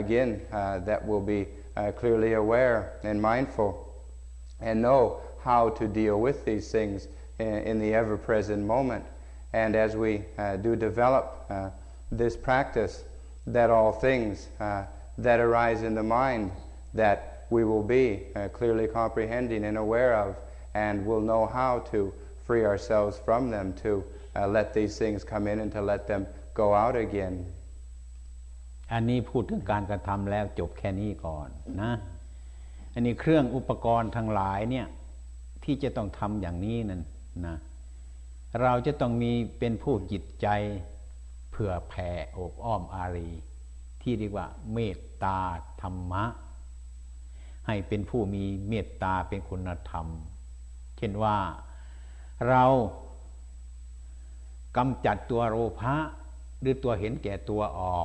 that will be clearly aware and mindful and know how to deal with these things in the ever-present moment. And as we do develop this practice, that all things that arise in the mind, that we will be clearly comprehending and aware of, and will know how to free ourselves from them, to let these things come in and to let them go out again. อันนี้พูดถึงการกระทำแล้วจบแค่นี้ก่อนนะอันนี้เครื่องอุปกรณ์ทั้งหลายเนี่ยที่จะต้องทำอย่างนี้นั่นนะเราจะต้องมีเป็นผู้จิตใจเผื่อแผ่โอบอ้อมอารีที่เรียกว่าเมตตาธรรมะให้เป็นผู้มีเมตตาเป็นคุณธรรมเช่นว่าเรากำจัดตัวโลภะหรือตัวเห็นแก่ตัวออก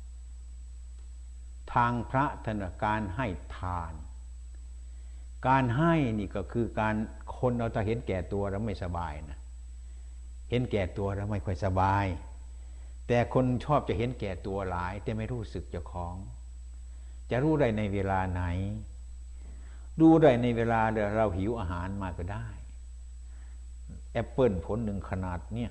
ทางพระธนการให้ทานการให้นี่ก็คือการคนเราถ้าเห็นแก่ตัวแล้วไม่สบายนะเห็นแก่ตัวแล้วไม่ค่อยสบายแต่คนชอบจะเห็นแก่ตัวหลายแต่ไม่รู้สึกเจ้าของจะรู้ได้ในเวลาไหนดูได้ในเวลาเราหิวอาหารมาก็ได้แอปเปิลผลหนึ่งขนาดเนี่ย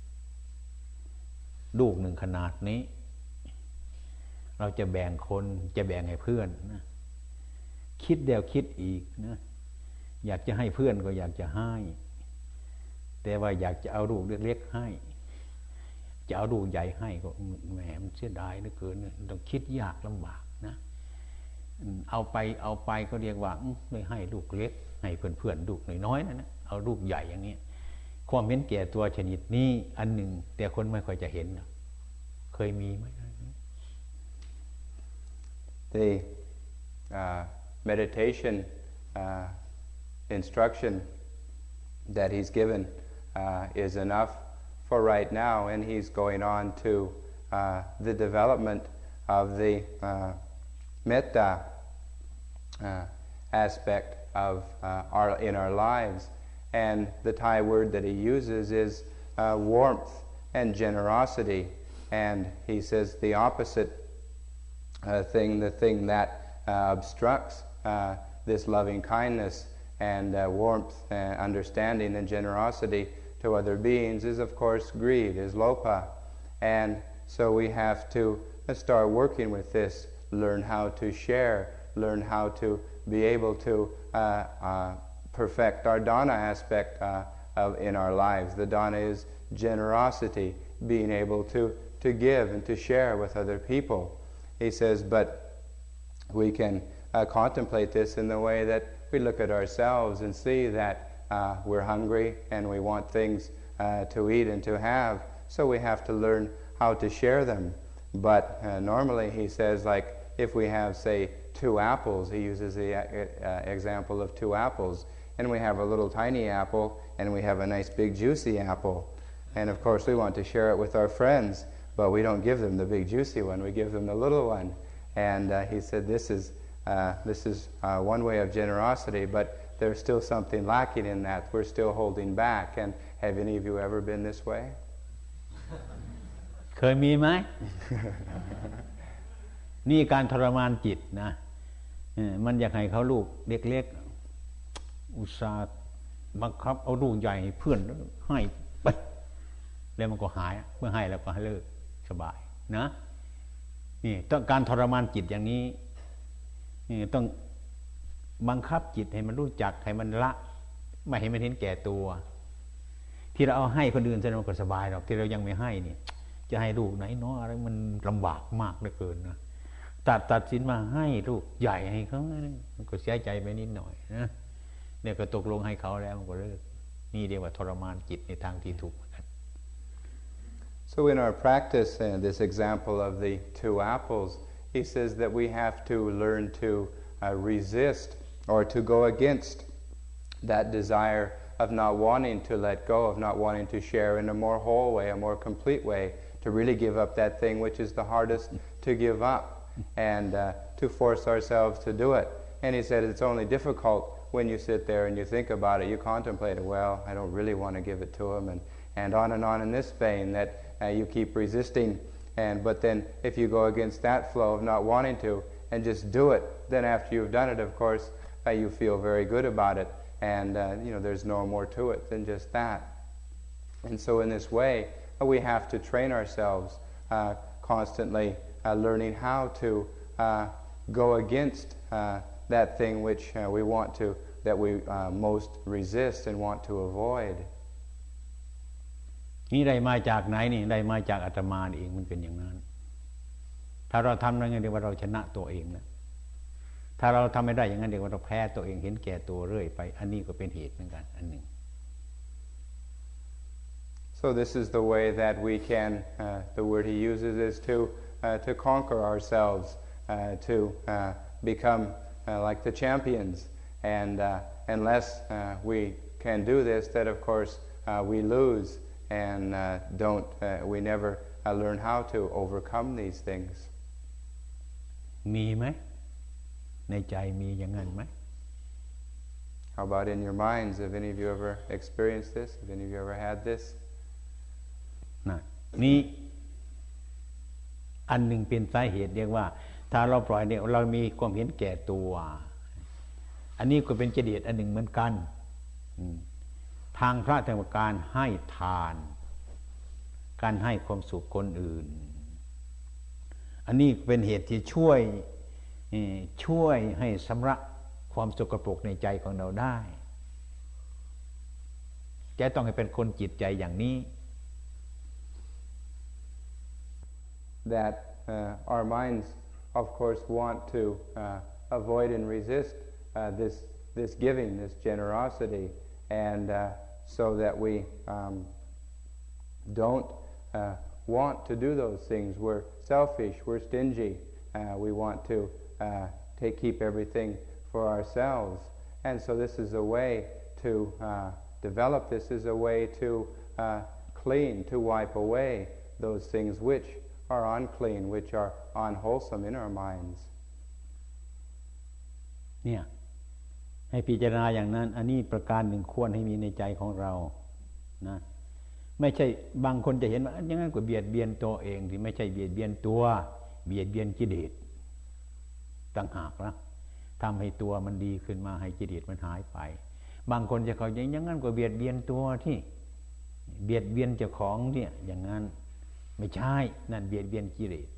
ลูกหนึ่งขนาดนี้เราจะแบ่งคนจะแบ่งให้เพื่อนนะคิดเดี๋ยวคิดอีกนะอยากจะให้เพื่อนก็อยากจะให้แต่ว่าอยากจะเอาลูกเล็กๆให้จะเอาลูกใหญ่ให้ก็แหมมันเสียดายเหลือเกินต้องคิดยากลำบากนะเอาไปก็เรียกว่าไม่ให้ลูกเล็กให้เพื่อนๆลูกน้อยๆนะเอาลูกใหญ่อย่างนี้ความเห็นแก่ตัวชนิดนี้อันหนึ่งแต่คนไม่ค่อยจะเห็นนะเคยมีไหม The meditation instruction that he's given is enough for right now, and he's going on to the development of the metta aspect of in our lives. And the Thai word that he uses is warmth and generosity. And he says the opposite thing, the thing that obstructs this loving kindness and warmth, understanding and generosity to other beings is, of course, greed, is lopa. And so we have to start working with this, learn how to share, learn how to be able to perfect our dana aspect in our lives. The dana is generosity, being able to give and to share with other people. He says, but we can contemplate this in the way that we look at ourselves and see that we're hungry and we want things to eat and to have, so we have to learn how to share them. But normally, he says, like, if we have, say, 2 apples, he uses the example of 2 apples, and we have a little tiny apple, and we have a nice big juicy apple. And of course, we want to share it with our friends, but we don't give them the big juicy one, we give them the little one. And he said, this is one way of generosity, but there's still something lacking in that. We're still holding back. And have any of you ever been this way? เคยมีไหม นี่การทรมานจิตนะมันอยากให้เขาลูกเล็กๆอุตส่าห์บังคับเอาลูกใหญ่เพื่อนให้ไปแล้วมันก็หายเมื่อให้แล้วก็ให้เลิกสบายนะนี่ต้องการทรมานจิตอย่างนี้นี่ต้องบังคับจิตให้มันรู้จักให้มันละไม่ให้มันเห็นแก่ตัวที่เราเอาให้คนอื่นแสดงว่าก็สบายหรอกที่เรายังไม่ให้นี่จะให้ลูกไหนเนาะอะไรมันลำบากมากเหลือเกินนะตัดสินมาให้ลูกใหญ่ให้เขามันก็เสียใจไปนิดหน่อยนะเนี่ยก็ตกลงให้เขาแล้วมันก็เลิกนี่เรียกว่าทรมานจิตในทางที่ถูก So in our practice, this example of the 2 apples, he says that we have to learn to resist or to go against that desire of not wanting to let go, of not wanting to share in a more whole way, a more complete way, to really give up that thing which is the hardest to give up, and to force ourselves to do it. And he said it's only difficult when you sit there and you think about it, you contemplate it, well, I don't really want to give it to him, and on in this vein that you keep resisting. But then if you go against that flow of not wanting to and just do it, then after you've done it, of course, you feel very good about it. And there's no more to it than just that. And so in this way, we have to train ourselves constantly, learning how to go against that thing which we want to, that we most resist and want to avoid. นี่ได้มาจากไหนนี่ได้มาจากอาตมาเองมันเป็นอย่างนั้นถ้าเราทำได้เรียกว่าเราชนะตัวเองนะถ้าเราทำไม่ได้อย่างนั้นเรียกว่าเราแพ้ตัวเองเห็นแก่ตัวเรื่อยไปอันนี้ก็เป็นเหตุเหมือนกันอันหนึ่ง So this is the way that we can, the word he uses is to conquer ourselves, to become like the champions. And unless we can do this, then of course we lose and we never learn how to overcome these things. มีไหมในใจมีอย่างนั้นไหม How about in your minds? Have any of you ever experienced this? Have any of you ever had this? นี่อันหนึ่งเป็นสาเหตุเรียกว่าถ้าเราปล่อยเนี่ยเรามีความเห็นแก่ตัวอันนี้ก็เป็นกิเลสอันหนึ่งเหมือนกันทางพระธรรมการให้ทานการให้ความสุขคนอื่นอันนี้เป็นเหตุที่ช่วยให้ชำระความสกปรกในใจของเราได้จะต้องให้เป็นคนจิตใจอย่างนี้ That our minds, of course, want to avoid and resist this giving, this generosity, and so that we don't want to do those things. We're selfish, we're stingy, we want to keep everything for ourselves. And so this is a way to develop this as a way to clean, to wipe away those things which are unclean, which are unwholesome in our minds. เนี่ยให้พิจารณาอย่างนั้นอันนี้ประการหนึ่งควรให้มีในใจของเรานะไม่ใช่บางคนจะเห็นว่าอย่างนั้นก็เบียดเบียนตัวเองที่ไม่ใช่เบียดเบียนตัวเบียดเบียนกิเลสต่างหากนะทำให้ตัวมันดีขึ้นมาให้กิเลสมันหายไปบางคนจะเขาอย่างนั้นก็เบียดเบียนตัวที่เบียดเบียนเจ้าของเนี่ยอย่างนั้นไม่ใช่นั่นเบียดเบียนกิเลส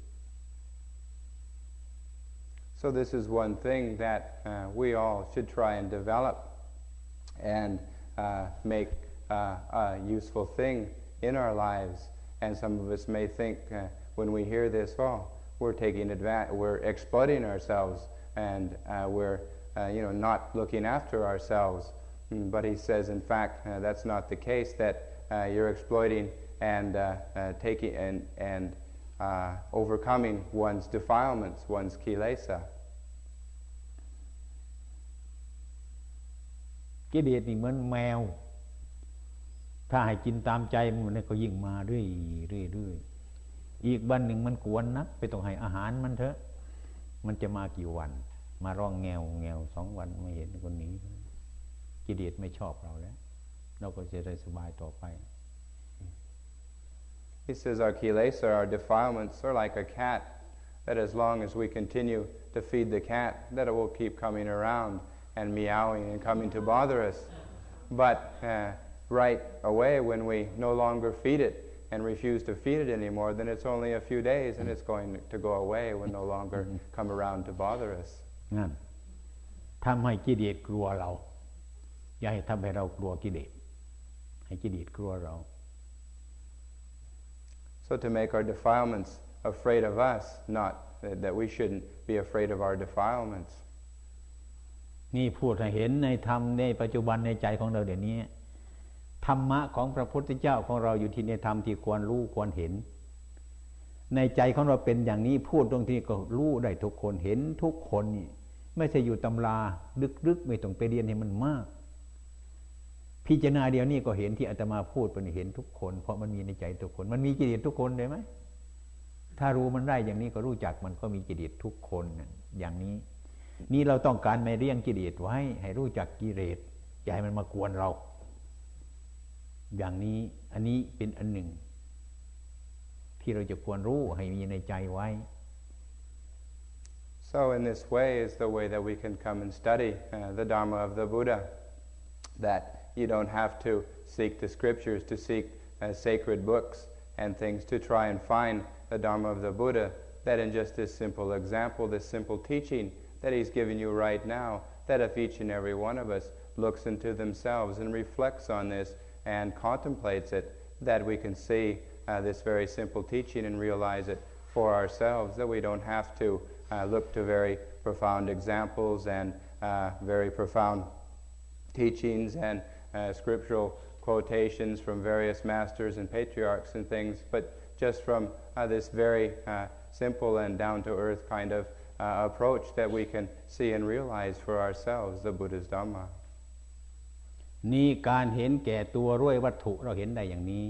So this is one thing that we all should try and develop and make a useful thing in our lives. And some of us may think when we hear this, oh, we're taking advantage, we're exploiting ourselves, and we're not looking after ourselves. But he says, in fact, that's not the case. That you're exploiting and taking and overcoming one's defilements, one's kilesa. กิเลสนี่เหมือนแมวถ้าให้กินตามใจมันก็ยิ่งมาเรื่อยๆอีกวันหนึ่งมันกวนนักไปต้องให้อาหารมันเถอะมันจะมากี่วันมาร้องแงว2 วันไม่เห็นคนนี้กิเลสไม่ชอบเราแล้วเราก็จะได้สบายต่อไป He says our kilesa, our defilements are like a cat, that as long as we continue to feed the cat, that it will keep coming around and meowing and coming to bother us. But right away, when we no longer feed it and refuse to feed it anymore, then it's only a few days and it's going to go away. It will no longer come around to bother us. นั่นทำให้กิเลสกลัวเราอย่าให้ทำให้เรากลัวกิเลสให้กิเลสกลัวเรา So to make our defilements afraid of us, not that we shouldn't be afraid of our defilements. นี่พูดให้เห็นในธรรมในปัจจุบันในใจของเราเดี๋ยวนี้ธรรมะของพระพุทธเจ้าของเราอยู่ที่ในธรรมที่ควรรู้ควรเห็นในใจของเราเป็นอย่างนี้พูดตรงที่ก็รู้ได้ทุกคนเห็นทุกคนนี่ไม่ใช่อยู่ตำราลึกๆไม่ต้องไปเรียนให้มันมากพิจารณาเดียวนี้ก็เห็นที่อาตมาพูดไปเห็นทุกคนเพราะมันมีในใจทุกคนมันมีกิเลสทุกคนเลยไหมถ้ารู้มันได้อย่างนี้ก็รู้จักมันก็มีกิเลสทุกคนอย่างนี้นี่เราต้องการไม่เลี้ยงกิเลสไว้ให้รู้จักกิเลสอย่าให้มันมากวนเราอย่างนี้อันนี้เป็นอันหนึ่งที่เราจะควรรู้ให้มีในใจไว้ So in this way is the way that we can come and study the Dharma of the Buddha, that you don't have to seek the scriptures, to seek sacred books and things to try and find the Dharma of the Buddha, that in just this simple example, this simple teaching that he's giving you right now, that if each and every one of us looks into themselves and reflects on this and contemplates it, that we can see this very simple teaching and realize it for ourselves, that we don't have to look to very profound examples and very profound teachings and scriptural quotations from various masters and patriarchs and things, but just from this very simple and down-to-earth kind of approach that we can see and realize for ourselves the Buddha's Dhamma. นี่การเห็นแก่ตัวด้วยวัตถุเราเห็นได้อย่างนี้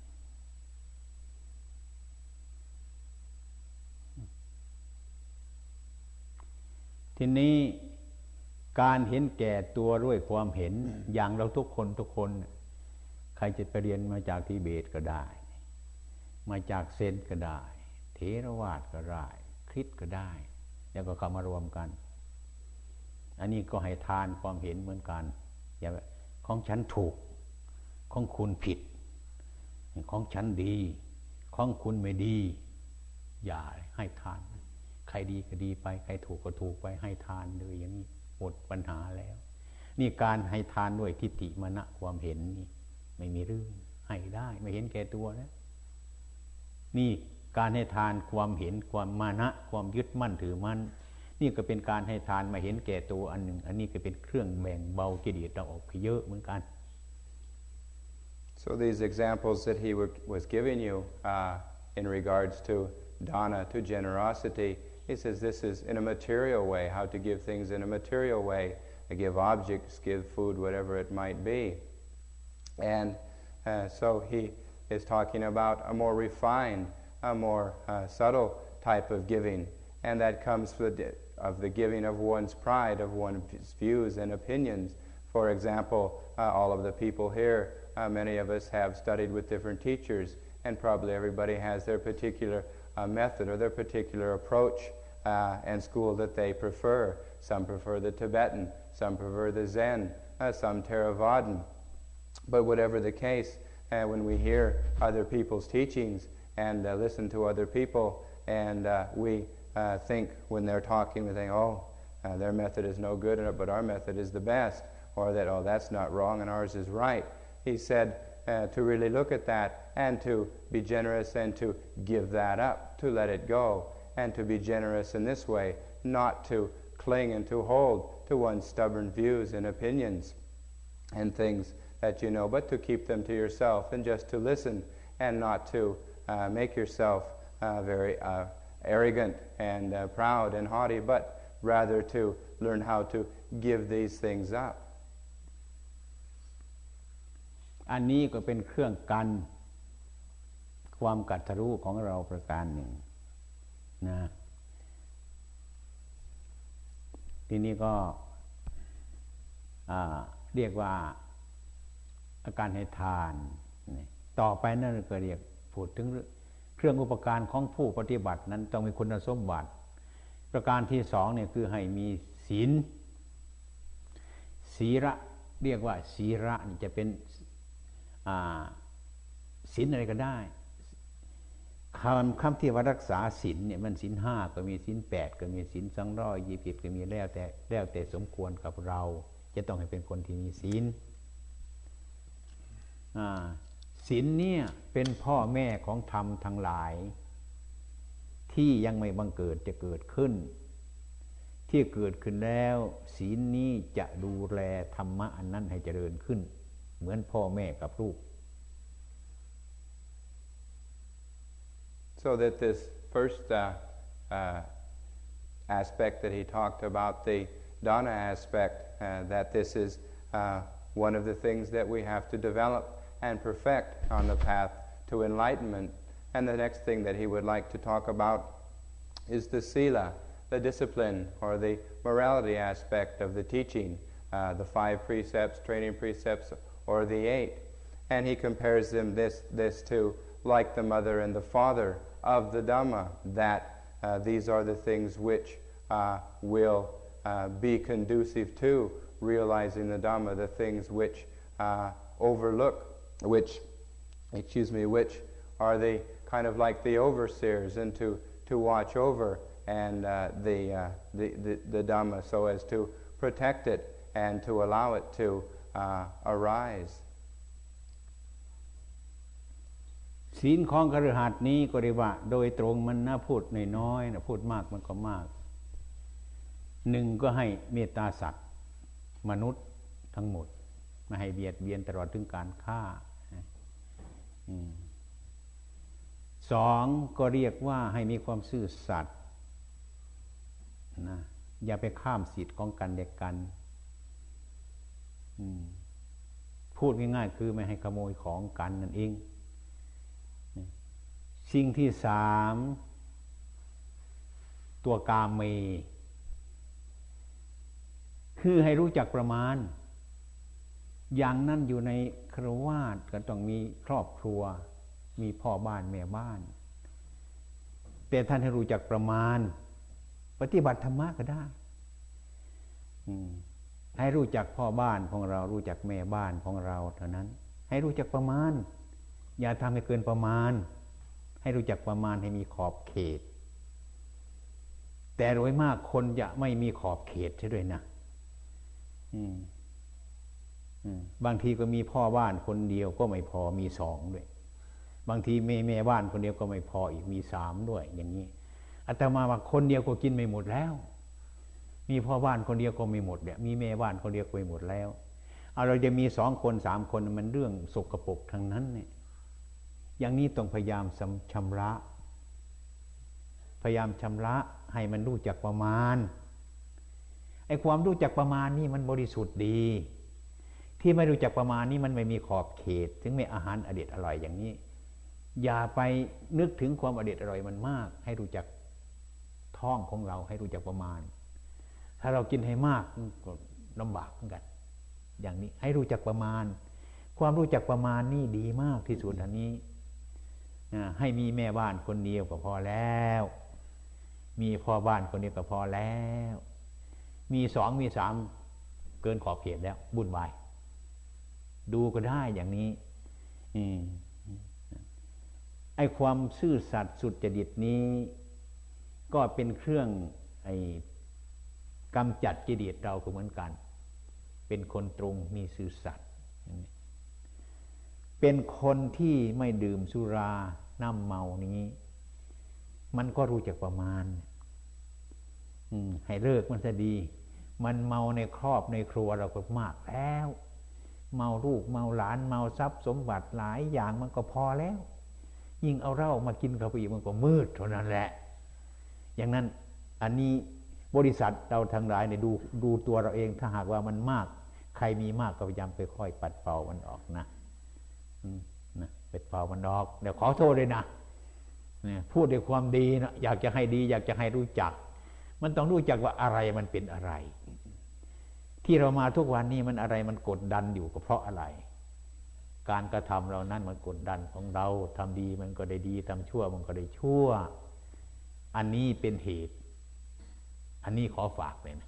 ทีนี้การเห็นแก่ตัวด้วยความเห็นอย่างเราทุกคนใครจะไปเรียนมาจากทิเบตก็ได้มาจากเซนก็ได้เถรวาทก็ได้คริสต์ก็ได้แล้วก็เข้ามารวมกันอันนี้ก็ให้ทานความเห็นเหมือนกันอย่าของฉันถูกของคุณผิดของฉันดีของคุณไม่ดีอย่าให้ทานใครดีก็ดีไปใครถูกก็ถูกไปให้ทานเลยอย่างนี้หมดปัญหาแล้วนี่การให้ทานด้วยทิฏฐิมานะความเห็นนี่ไม่มีเรื่องให้ได้ไม่เห็นแก่ตัวนะนี่การให้ทานความเห็นความมานะความยึดมั่นถือมั่นนี่ก็เป็นการให้ทานมาเห็นแก่ตัวอันหนึ่งอันนี้ก็เป็นเครื่องแบ่งเบากิเลสเราออกไปเยอะเหมือนกัน So these examples that he was giving you in regards to dana, to generosity, he says this is in a material way, how to give things in a material way, give objects, give food, whatever it might be. And so he is talking about a more refined, a more subtle type of giving, and that comes of the giving of one's pride, of one's views and opinions. For example, all of the people here, many of us have studied with different teachers, and probably everybody has their particular method or their particular approach and school that they prefer. Some prefer the Tibetan, some prefer the Zen, some Theravadan. But whatever the case, when we hear other people's teachings and listen to other people, and we think when they're talking, we think, oh, their method is no good, but our method is the best, or that, oh, that's not wrong and ours is right. He said to really look at that and to be generous and to give that up, to let it go, and to be generous in this way, not to cling and to hold to one's stubborn views and opinions and things that you know, but to keep them to yourself and just to listen and not to make yourself very arrogant and proud and haughty, but rather to learn how to give these things up. อันนี้ก็เป็นเครื่องกันความกัดทะลุของเราประการหนึ่งนะทีนี้ก็เรียกว่าอาการให้ทานต่อไปนั่นก็เรียกพูดถึงเครื่องอุปการของผู้ปฏิบัตินั้นต้องมีคุณสมบัติประการที่สองเนี่ยคือให้มีศีลศีระเรียกว่าศีระนี่จะเป็นศีลอะไรก็ได้คำที่ว่ารักษาศีลเนี่ยมันศีล5ก็มีศีล8ก็มีศีล220ก็มีแล้วแต่สมควรกับเราจะต้องให้เป็นคนที่มีศีลศีลเนี่ยเป็นพ่อแม่ของธรรมทั้งหลายที่ยังไม่บังเกิดจะเกิดขึ้นที่เกิดขึ้นแล้วศีลนี้จะดูแลธรรมะอันนั้นให้เจริญขึ้นเหมือนพ่อแม่กับลูก So that this first aspect that he talked about, the dana aspect, that this is one of the things that we have to develop and perfect on the path to enlightenment. And the next thing that he would like to talk about is the sila, the discipline or the morality aspect of the teaching, the 5 precepts, training precepts, or the 8. And he compares them this to like the mother and the father of the Dhamma, that these are the things which will be conducive to realizing the Dhamma, the things which which are the kind of like the overseers and to watch over and the Dhamma so as to protect it and to allow it to arise. ศีลของคฤหัสถ์นี้ก็เรียกว่าโดยตรงมันนะพูดน้อยๆนะพูดมากมันก็มากหนึ่งก็ให้เมตตาสัตว์มนุษย์ทั้งหมดไม่ให้เบียดเบียนตลอดถึงการฆ่าสองก็เรียกว่าให้มีความซื่อสัตย์นะอย่าไปข้ามสิทธิ์ของกันและกันพูดง่ายๆคือไม่ให้ขโมยของกันนั่นเองสิ่งที่สามตัวกาเมคือให้รู้จักประมาณอย่างนั้นอยู่ในคฤหัสถ์ก็ต้องมีครอบครัวมีพ่อบ้านแม่บ้านแต่ท่านให้รู้จักประมาณปฏิบัติธรรมะก็ได้ให้รู้จักพ่อบ้านของเรารู้จักแม่บ้านของเราเท่านั้นให้รู้จักประมาณอย่าทำให้เกินประมาณให้รู้จักประมาณให้มีขอบเขตแต่โดยมากคนจะไม่มีขอบเขตใช่ด้วยนะบางทีก็มีพ่อบ้านคนเดียวก็ไม่พอมี2ด้วยบางทีแม่บ้านคนเดียวก็ไม่พออีกมี3ด้วยอย่างนี้อาตมาว่าคนเดียวก็กินไม่หมดแล้วมีพ่อบ้านคนเดียวก็ไม่หมดเนี่ยมีแม่บ้านคนเดียวก็ไม่หมดแล้วเอาเราจะมี2 คน 3 คนมันเรื่องสกปรกทั้งนั้นเนี่ยอย่างนี้ต้องพยายามชำระให้มันรู้จักประมาณไอ้ความรู้จักประมาณนี่มันบริสุทธิ์ดีทที่ไม่รู้จักประมาณนี้มันไม่มีขอบเขตถึงแม้อาหารอเด็ดอร่อยอย่างนี้อย่าไปนึกถึงความอเด็ดอร่อยมันมากให้รู้จักท้องของเราให้รู้จักประมาณถ้าเรากินให้มากก็ลำบากเหมือนกันอย่างนี้ให้รู้จักประมาณความรู้จักประมาณนี่ดีมากที่สุดอันนี้ให้มีแม่บ้านคนเดียวก็พอแล้วมีพ่อบ้านคนเดียวก็พอแล้วมีสองมีสามเกินขอบเขตแล้วบุญวายดูก็ได้อย่างนี้ไอ้ความซื่อสัตย์สุจริตนี้ก็เป็นเครื่องกำจัดกิเลสเราก็เหมือนกันเป็นคนตรงมีซื่อสัตย์เป็นคนที่ไม่ดื่มสุราน้ำเมานี้มันก็รู้จักประมาณให้เลิกมันจะดีมันเมาในครอบในครัวเราก็มากแล้วเมาลูกเมาหลานเมาทรัพย์สมบัติหลายอย่างมันก็พอแล้วยิ่งเอาเหล้ามากินเข้าไปอีกมันก็มืดเท่านั้นแหละอย่างนั้นอันนี้บริษัทเราทั้งหลายเนี่ยดูตัวเราเองถ้าหากว่ามันมากใครมีมากก็พยายามไปค่อยปัดเป่ามันออกนะปัดเป่ามันออกเดี๋ยวขอโทษเลยนะพูดด้วยความดีนะอยากจะให้ดีอยากจะให้รู้จักมันต้องรู้จักว่าอะไรมันเป็นอะไรที่เรามาทุกวันนี้มันอะไรมันกดดันอยู่ก็เพราะอะไรการกระทำเรานั้นมันกดดันของเราทำดีมันก็ได้ดีทำชั่วมันก็ได้ชั่วอันนี้เป็นเหตุอันนี้ขอฝากเลยนะ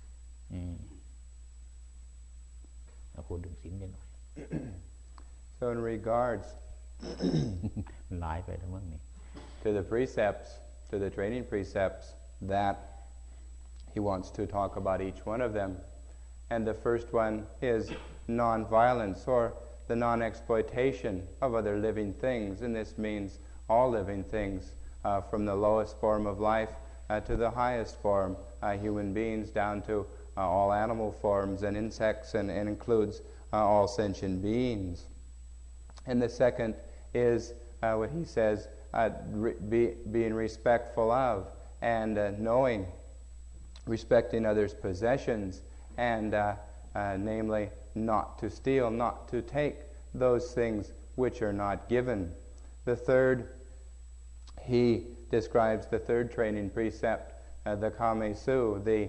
เอาพูดถึงศีลกันหน่อย So in regards หลายไปแล้วมั้งนี่ to the precepts, to the training precepts that he wants to talk about each one of them. And the first one is non-violence or the non-exploitation of other living things. And this means all living things, from the lowest form of life to the highest form, human beings down to all animal forms and insects and includes all sentient beings. And the second is what he says, being respectful of and knowing, respecting others' possessions, and namely not to steal, not to take those things which are not given. The third, he describes the third training precept, the kamesu, the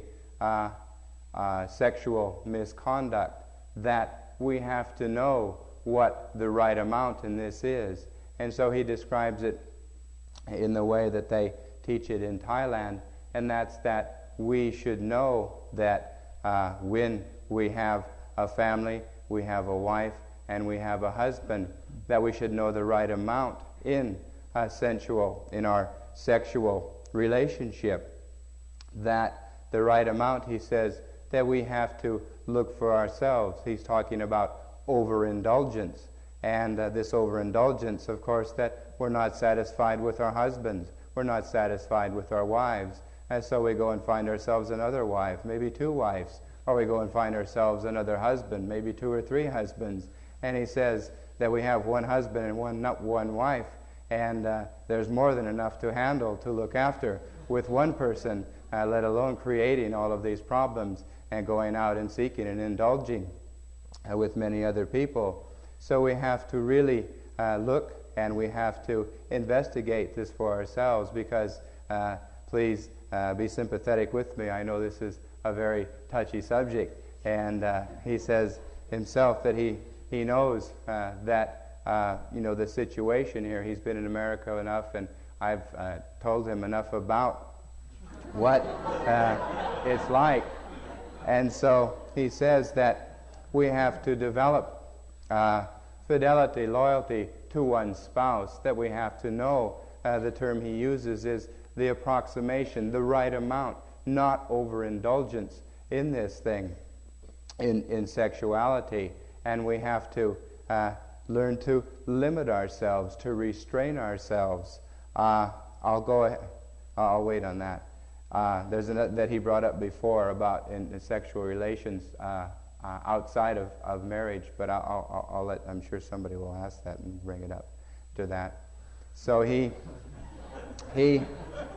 sexual misconduct, that we have to know what the right amount in this is. And so he describes it in the way that they teach it in Thailand, and that's that we should know that when we have a family, we have a wife, and we have a husband, that we should know the right amount in in our sexual relationship. That the right amount, he says, that we have to look for ourselves. He's talking about overindulgence. And this overindulgence, of course, that we're not satisfied with our husbands, we're not satisfied with our wives, and so we go and find ourselves another wife, maybe two wives, or we go and find ourselves another husband, maybe two or three husbands. And he says that we have one husband and one wife, and there's more than enough to handle, to look after with one person, let alone creating all of these problems and going out and seeking and indulging with many other people. So we have to really look and we have to investigate this for ourselves because, please be sympathetic with me. I know this is a very touchy subject. And he says himself that he knows that, the situation here. He's been in America enough and I've told him enough about what it's like. And so he says that we have to develop fidelity, loyalty to one's spouse, that we have to know, the term he uses is the approximation, the right amount, not overindulgence in this thing, in sexuality. And we have to learn to limit ourselves, to restrain ourselves. I'll wait on that. There's another that he brought up before about in sexual relations outside of marriage, but I'll let, I'm sure somebody will ask that and bring it up to that. So he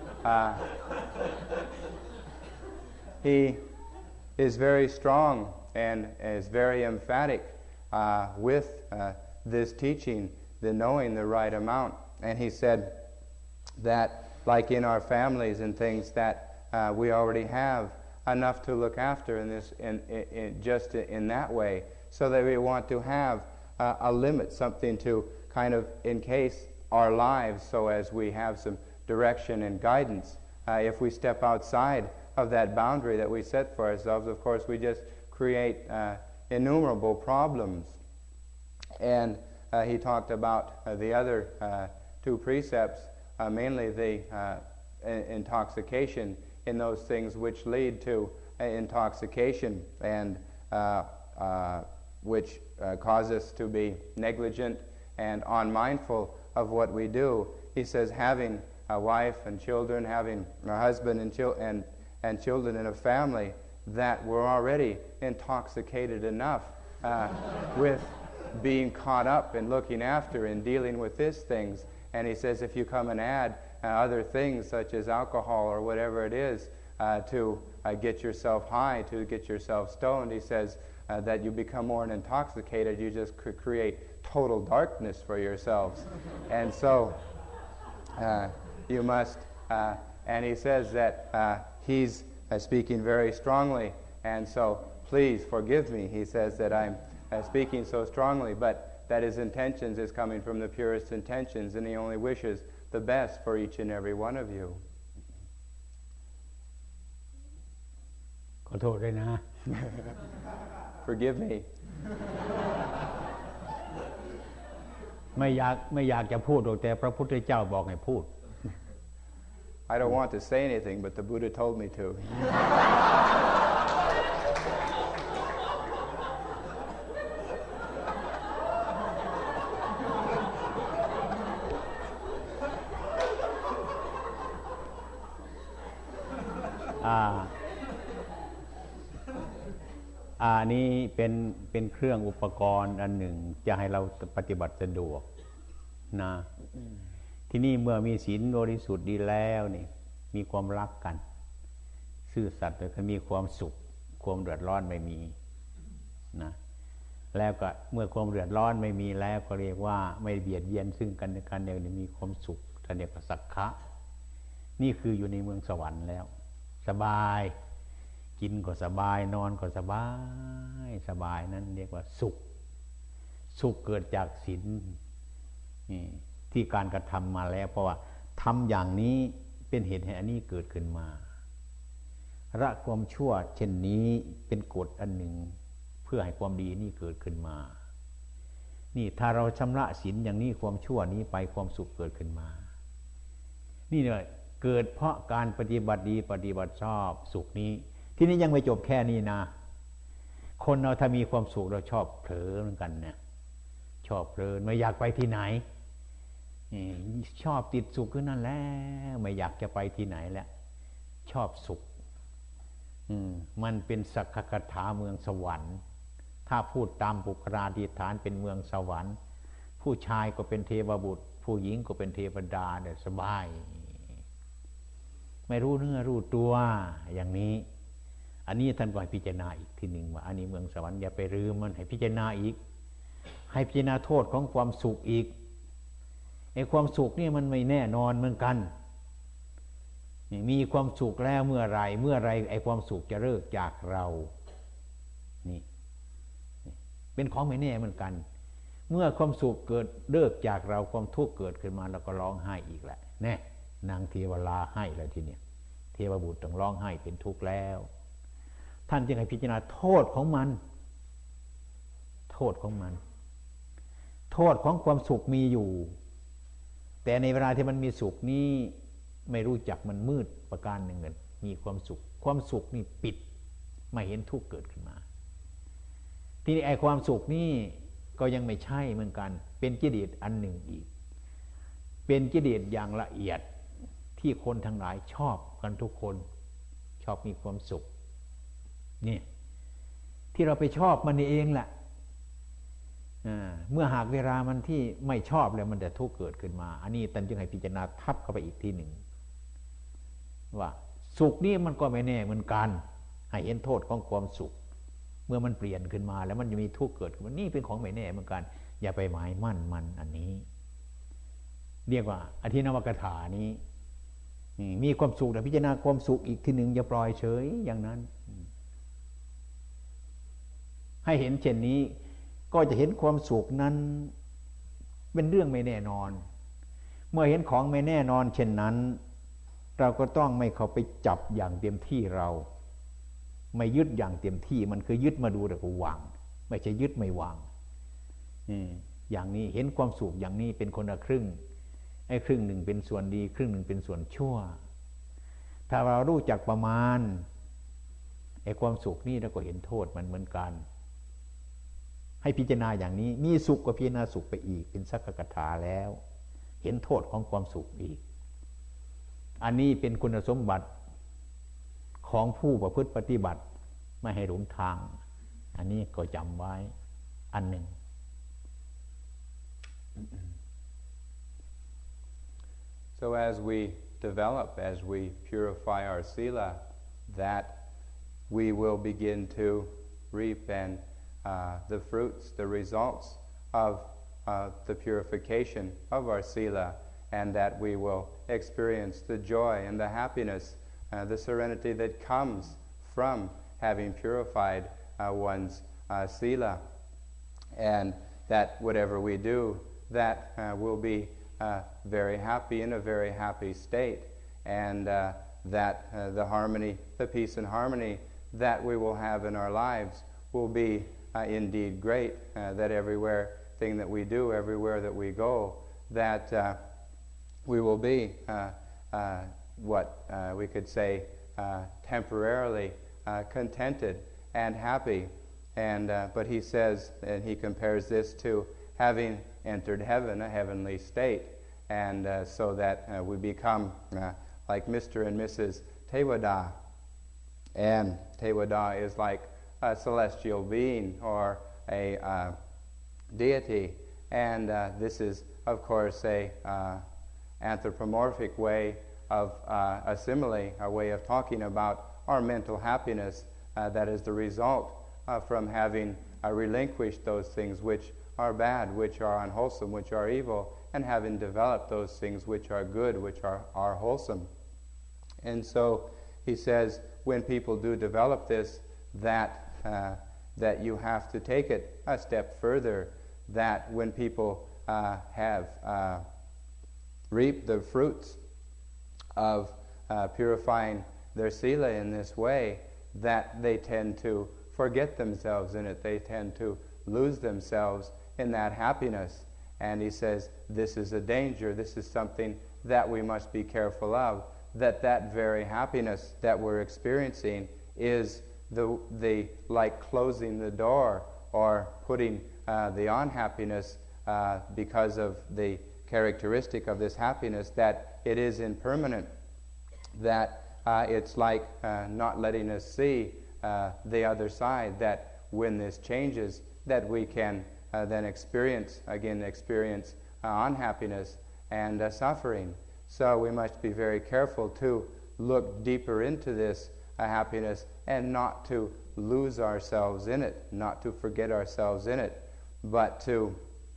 is very strong and is very emphatic with this teaching, the knowing the right amount. And he said that, like in our families and things, that we already have enough to look after in this, just in that way, so that we want to have a limit, something to kind of encase our lives, so as we have some direction and guidance. If we step outside of that boundary that we set for ourselves, of course, we just create innumerable problems. And he talked about the other two precepts, mainly the intoxication in those things which lead to intoxication, and which cause us to be negligent and unmindful of what we do. He says having a wife and children, having a husband and children in a family that were already intoxicated enough with being caught up and looking after and dealing with these things. And he says if you come and add other things such as alcohol or whatever it is to get yourself high, to get yourself stoned, he says that you become more intoxicated, you just create total darkness for yourselves. And so you must, and he says that he's speaking very strongly, and so please forgive me. He says that I'm speaking so strongly, but that his intentions is coming from the purest intentions, and he only wishes the best for each and every one of you. ขอโทษด้วยนะ Forgive me. ไม่อยากจะพูดหรอกแต่พระพุทธเจ้าบอกให้พูด I don't want to say anything, but the Buddha told me to. อันนี้เป็นเครื่องอุปกรณ์อันหนึ่งจะให้เราปฏิบัติสะดวกนะที่นี่เมื่อมีศีลบริสุทธิ์ดีแล้วนี่มีความรักกันซื่อสัตย์แล้วก็มีความสุขความเดือดร้อนไม่มีนะแล้วก็เมื่อความเดือดร้อนไม่มีแล้วก็เรียกว่าไม่เบียดเบียนซึ่งกันและกันเนี่ยมีความสุขท่านเรียกว่าสักขะนี่คืออยู่ในเมืองสวรรค์แล้วสบายกินก็สบายนอนก็สบายนั่นเรียกว่าสุขเกิดจากศีลที่การกระทำมาแล้วเพราะว่าทำอย่างนี้เป็นเหตุให้อันนี้เกิดขึ้นมาละความชั่วเช่นนี้เป็นกฎอันหนึ่งเพื่อให้ความดีนี่เกิดขึ้นมานี่ถ้าเราชำระศีลอย่างนี้ความชั่วนี้ไปความสุขเกิดขึ้นมานี่เนี่ยเกิดเพราะการปฏิบัติดีปฏิบัติชอบสุขนี้ที่นี้ยังไม่จบแค่นี้นะคนเราถ้ามีความสุขเราชอบเผลอเหมือนกันเนี่ยชอบเพลินไม่อยากไปที่ไหนชอบติดสุขขึ้นนั่นแหละไม่อยากจะไปที่ไหนแล้วชอบสุขมันเป็นสักขคถาเมืองสวรรค์ถ้าพูดตามปุคราธิฐานเป็นเมืองสวรรค์ผู้ชายก็เป็นเทวบุตรผู้หญิงก็เป็นเทวดาเนี่ยสบายไม่รู้เนื้อรู้ตัวอย่างนี้อันนี้ท่านก็ให้พิจารณาอีกทีหนึ่งว่าอันนี้เมืองสวรรค์อย่าไปลืมมันให้พิจารณาอีกให้พิจารณาโทษของความสุขอีกไอ้ความสุขนี่มันไม่แน่นอนเหมือนกันมีความสุขแล้วเมื่อไรไอ้ความสุขจะเลิกจากเรานี่เป็นของไม่แน่เหมือนกันเมื่อความสุขเกิดเลิกจากเราความทุกข์เกิดขึ้นมาเราก็ร้องไห้อีกแหละแน่นางเทวราให้แล้วทีเนี้ยเทวบุตรต้องร้องไห้เป็นทุกข์แล้วท่านจึงให้พิจารณาโทษของมันโทษของความสุขมีอยู่แต่ในเวลาที่มันมีสุขนี้ไม่รู้จักมันมืดประการหนึ่งมีความสุขนี่ปิดไม่เห็นทุกข์เกิดขึ้นมาทีนี้ไอ้ความสุขนี่ก็ยังไม่ใช่เหมือนกันเป็นกิเลสอันหนึ่งอีกเป็นกิเลสอย่างละเอียดที่คนทั้งหลายชอบกันทุกคนชอบมีความสุขนี่ที่เราไปชอบมันเองแหละเมื่อหากเวลามันที่ไม่ชอบแล้วมันจะทุกข์เกิดขึ้นมาอันนี้ท่านจึงให้พิจารณาทับเข้าไปอีกทีหนึ่งว่าสุขนี่มันก็ไม่แน่เหมือนกันให้เห็นโทษของความสุขเมื่อมันเปลี่ยนขึ้นมาแล้วมันจะมีทุกข์เกิดขึ้นนี่เป็นของไม่แน่เหมือนกันอย่าไปหมายมั่นมันอันนี้เรียกว่าอธินวกถานี้มีความสุขแต่พิจารณาความสุขอีกทีหนึ่งอย่าปล่อยเฉยอย่างนั้นให้เห็นเช่นนี้ก็จะเห็นความสุขนั้นเป็นเรื่องไม่แน่นอนเมื่อเห็นของไม่แน่นอนเช่นนั้นเราก็ต้องไม่เข้าไปจับอย่างเต็มที่เราไม่ยึดอย่างเต็มที่มันคือยึดมาดูแต่ก็วางไม่ใช่ยึดไม่วางอย่างนี้เห็นความสุขอย่างนี้เป็นคนละครึ่งไอ้ครึ่งหนึ่งเป็นส่วนดีครึ่งหนึ่งเป็นส่วนชั่วถ้าเรารู้จักประมาณไอ้ความสุขนี่เราก็เห็นโทษมันเหมือนกันให้พิจารณาอย่างนี้มีสุขก็พิจารณาสุขไปอีกเป็นสักกถาแล้วเห็นโทษของความสุขอีกอันนี้เป็นคุณสมบัติของผู้ประพฤติปฏิบัติไม่ให้หลงทางอันนี้ก็จำไว้อันหนึ่ง So as we develop, as we purify our sila, that we will begin to reap and the fruits, the results of the purification of our sila, and that we will experience the joy and the happiness, the serenity that comes from having purified one's sila, and that whatever we do, that will be very happy, in a very happy state, and that the harmony, the peace and harmony that we will have in our lives will be indeed great, that everywhere thing that we do, everywhere that we go, that we will be what we could say temporarily contented and happy. And but he says, and he compares this to having entered heaven, a heavenly state, and so that we become like Mr. and Mrs. Tewada. And Tewada is like a celestial being or a deity, and this is, of course, a anthropomorphic way of a simile, a way of talking about our mental happiness that is the result from having relinquished those things which are bad, which are unwholesome, which are evil, and having developed those things which are good, which are wholesome. And so he says, when people do develop this, that that you have to take it a step further, that when people have reaped the fruits of purifying their sila in this way, that they tend to forget themselves in it. They tend to lose themselves in that happiness. And he says, this is a danger. This is something that we must be careful of, that that very happiness that we're experiencing is the like closing the door or putting the unhappiness because of the characteristic of this happiness, that it is impermanent, that it's like not letting us see the other side, that when this changes, that we can then experience unhappiness and suffering. So we must be very careful to look deeper into this happiness and not to lose ourselves in it, not to forget ourselves in it, but to,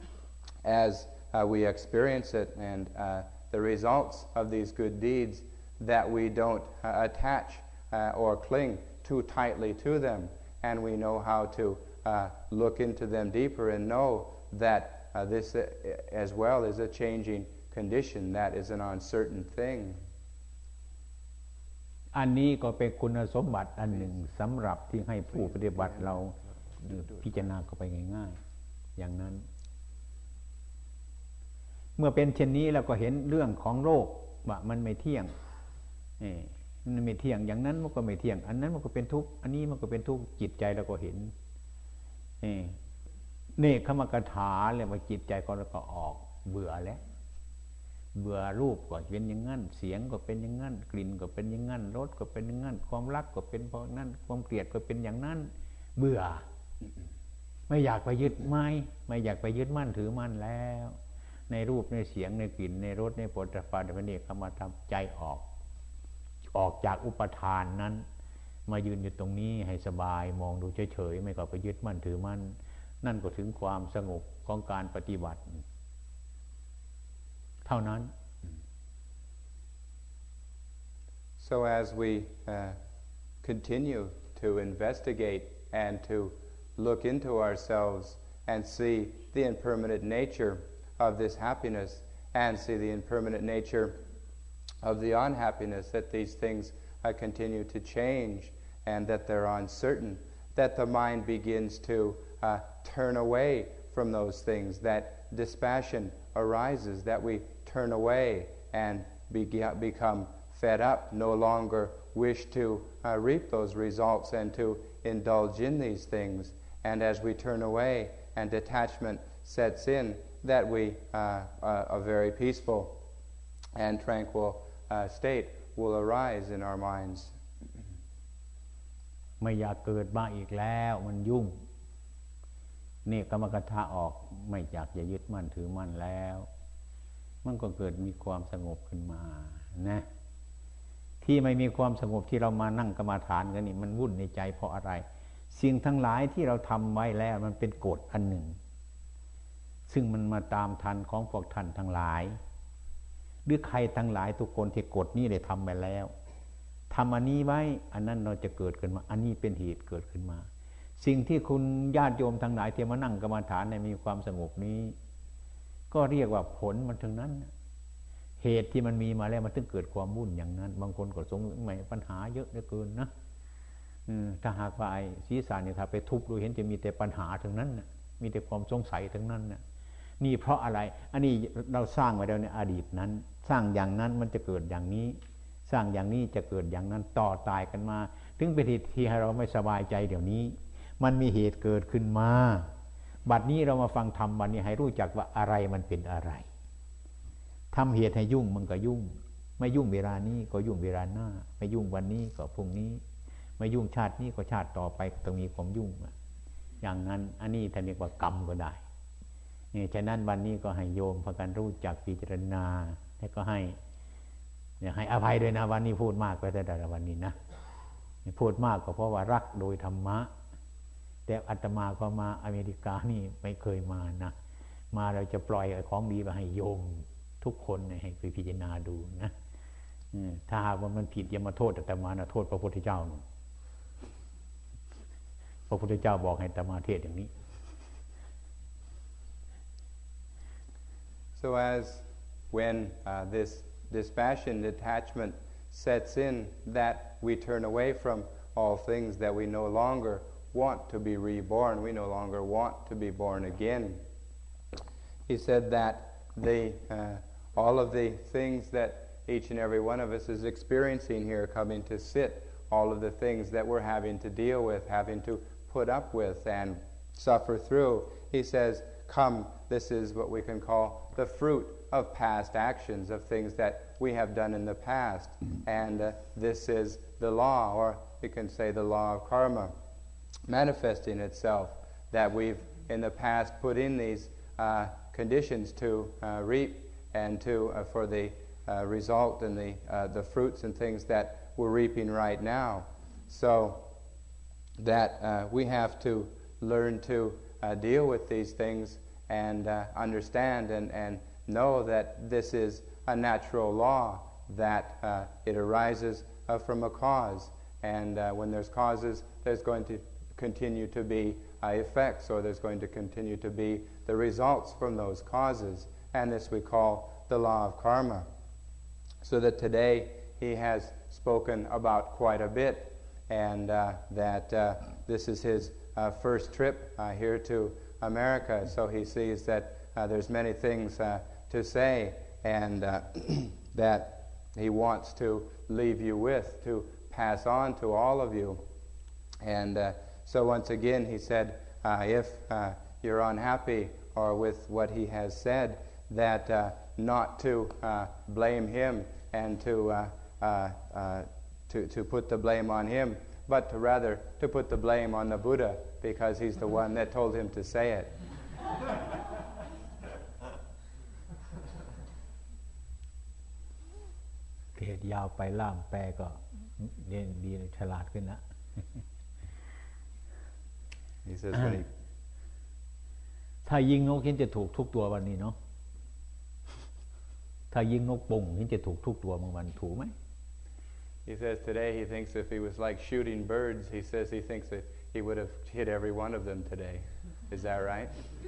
as we experience it and the results of these good deeds, that we don't attach or cling too tightly to them, and we know how to look into them deeper and know that this as well is a changing condition, that is an uncertain thing. อันนี้ก็เป็นคุณสมบัติอันหนึ่งสำหรับที่ให้ผู้ปฏิบัติเราพิจารณาเข้าไปง่ายๆอย่างนั้นเมื่อเป็นเช่นนี้เราก็เห็นเรื่องของโลกว่ามันไม่เที่ยงมันไม่เที่ยงอย่างนั้นมันก็ไม่เที่ยงอันนั้นมันก็เป็นทุกข์อันนี้มันก็เป็นทุกข์จิตใจเราก็เห็นเนคขมกถาเลยว่าจิตใจก็เราก็ออกเบื่อแล้วเบื่อรูปก็เป็นอย่างนั้นเสียงก็เป็นอย่างนั้นกลิ่นก็เป็นอย่างนั้นรสก็เป็นอย่างนั้นความรักก็เป็นเพราะนั้นความเกลียดก็เป็นอย่างนั้นเบื่อไม่อยากไปยึดไม่อยากไปยึดมั่นถือมั่นแล้วในรูปในเสียงในกลิ่นในรสในโผฏฐัพพะในเนคขมธรรมใจออกจากอุปทานนั้นมายืนอยู่ตรงนี้ให้สบายมองดูเฉยๆไม่ก็ไปยึดมั่นถือมั่นนั่นก็ถึงความสงบของการปฏิบัติเท่านั้น So as we continue to investigate and to look into ourselves and see the impermanent nature of this happiness and see the impermanent nature of the unhappiness, that these things continue to change and that they're uncertain, that the mind begins to turn away from those things, that dispassion arises, that we turn away and become fed up, no longer wish to reap those results and to indulge in these things. And as we turn away and detachment sets in, that we a very peaceful and tranquil state will arise in our minds. ไม่อยากเกิดมาอีกแล้วมันยุ่งนี่กรรมกถาออกไม่อยากจะยึดมั่นถือมั่นแล้วมันก็เกิดมีความสงบขึ้นมานะที่ไม่มีความสงบที่เรามานั่งกรรมฐานกันนี่มันวุ่นในใจเพราะอะไรสิ่งทั้งหลายที่เราทำไว้แล้วมันเป็นกฎอันหนึ่งซึ่งมันมาตามทันของพวกท่านทั้งหลายหรือใครทั้งหลายทุกคนที่กฎนี้ได้ทำไปแล้วทำอันนี้ไว้อันนั้นเราจะเกิดขึ้นมาอันนี้เป็นเหตุเกิดขึ้นมาสิ่งที่คุณญาติโยมทั้งหลายที่มานั่งกรรมฐานในมีความสงบนี้ก็เรียกว่าผลมันทั้งนั้นเหตุที่มันมีมาแล้วมันถึงเกิดความวุ่นอย่างนั้นบางคนก็สงสัยปัญหาเยอะเหลือเกินนะถ้าหากว่าไอ้ศีรษะเนี่ยถ้าไปทุบดูเห็นจะมีแต่ปัญหาทั้งนั้นนะมีแต่ความสงสัยทั้งนั้นนะนี่เพราะอะไรอันนี้เราสร้างไว้แล้วในอดีตนั้นสร้างอย่างนั้นมันจะเกิดอย่างนี้สร้างอย่างนี้จะเกิดอย่างนั้นต่อตายกันมาถึงเป็นเหตุที่ให้เราไม่สบายใจเดี๋ยวนี้มันมีเหตุเกิดขึ้นมาบัดนี้เรามาฟังธรรมวันนี้ให้รู้จักว่าอะไรมันเป็นอะไรทำเหตุให้ยุ่งมันก็ยุ่งไม่ยุ่งเวลานี้ก็ยุ่งเวลาหน้าไม่ยุ่งวันนี้ก็พรุ่งนี้ไม่ยุ่งชาตินี้ก็ชาติต่อไปต้องมีความยุ่งอย่างนั้นอันนี้ท่านเรียกว่ากรรมก็ได้นี่ฉะนั้นวันนี้ก็ให้โยมพากันรู้จักพิจารณาแล้วก็ให้อภัยด้วยนะวันนี้พูดมากไปแต่ละวันนี้นะพูดมากก็เพราะว่ารักโดยธรรมะแต่อาตมาก็มาอเมริกานี่ไม่เคยมานะมาเราจะปล่อยของดีไปให้โยมทุกคนให้ไปพิจารณาดูนะถ้าหากว่ามันผิดอย่ามาโทษอาตมานะโทษพระพุทธเจ้าพระพุทธเจ้าบอกให้อาตมาเทศอย่างนี้ So as when this dispassion, detachment sets in, that we turn away from all things, that we no longer want to be reborn, we no longer want to be born again. He said that all of the things that each and every one of us is experiencing here, coming to sit, all of the things that we're having to deal with, having to put up with and suffer through, he says, come, this is what we can call the fruit of past actions, of things that we have done in the past. And this is the law, or we can say the law of karma, manifesting itself, that we've in the past put in these conditions to reap and to for the result and the fruits and things that we're reaping right now. So that we have to learn to deal with these things and understand and know that this is a natural law, that it arises from a cause. And when there's causes, there's going to continue to be effects, or there's going to continue to be the results from those causes. And this we call the law of karma. So that today he has spoken about quite a bit, and that this is his first trip here to America. So he sees that there's many things to say, and that he wants to leave you with, to pass on to all of you. And so once again he said, if you're unhappy or with what he has said, that not to blame him and to put the blame on him, but to rather to put the blame on the Buddha, because he's the one that told him to say it. เทศยาวไปล่ามแปลก็เรียนดีฉลาดขึ้นนะ He says when he ถ้ายิงนกเห็นจะถูกทุกตัววันนี้เนาะถ้ายิงนกปงเห็นจะถูกทุกตัวบางวันถูกไหม He says today he thinks if he was like shooting birds, he says he thinks that he would have hit every one of them today. Is that right?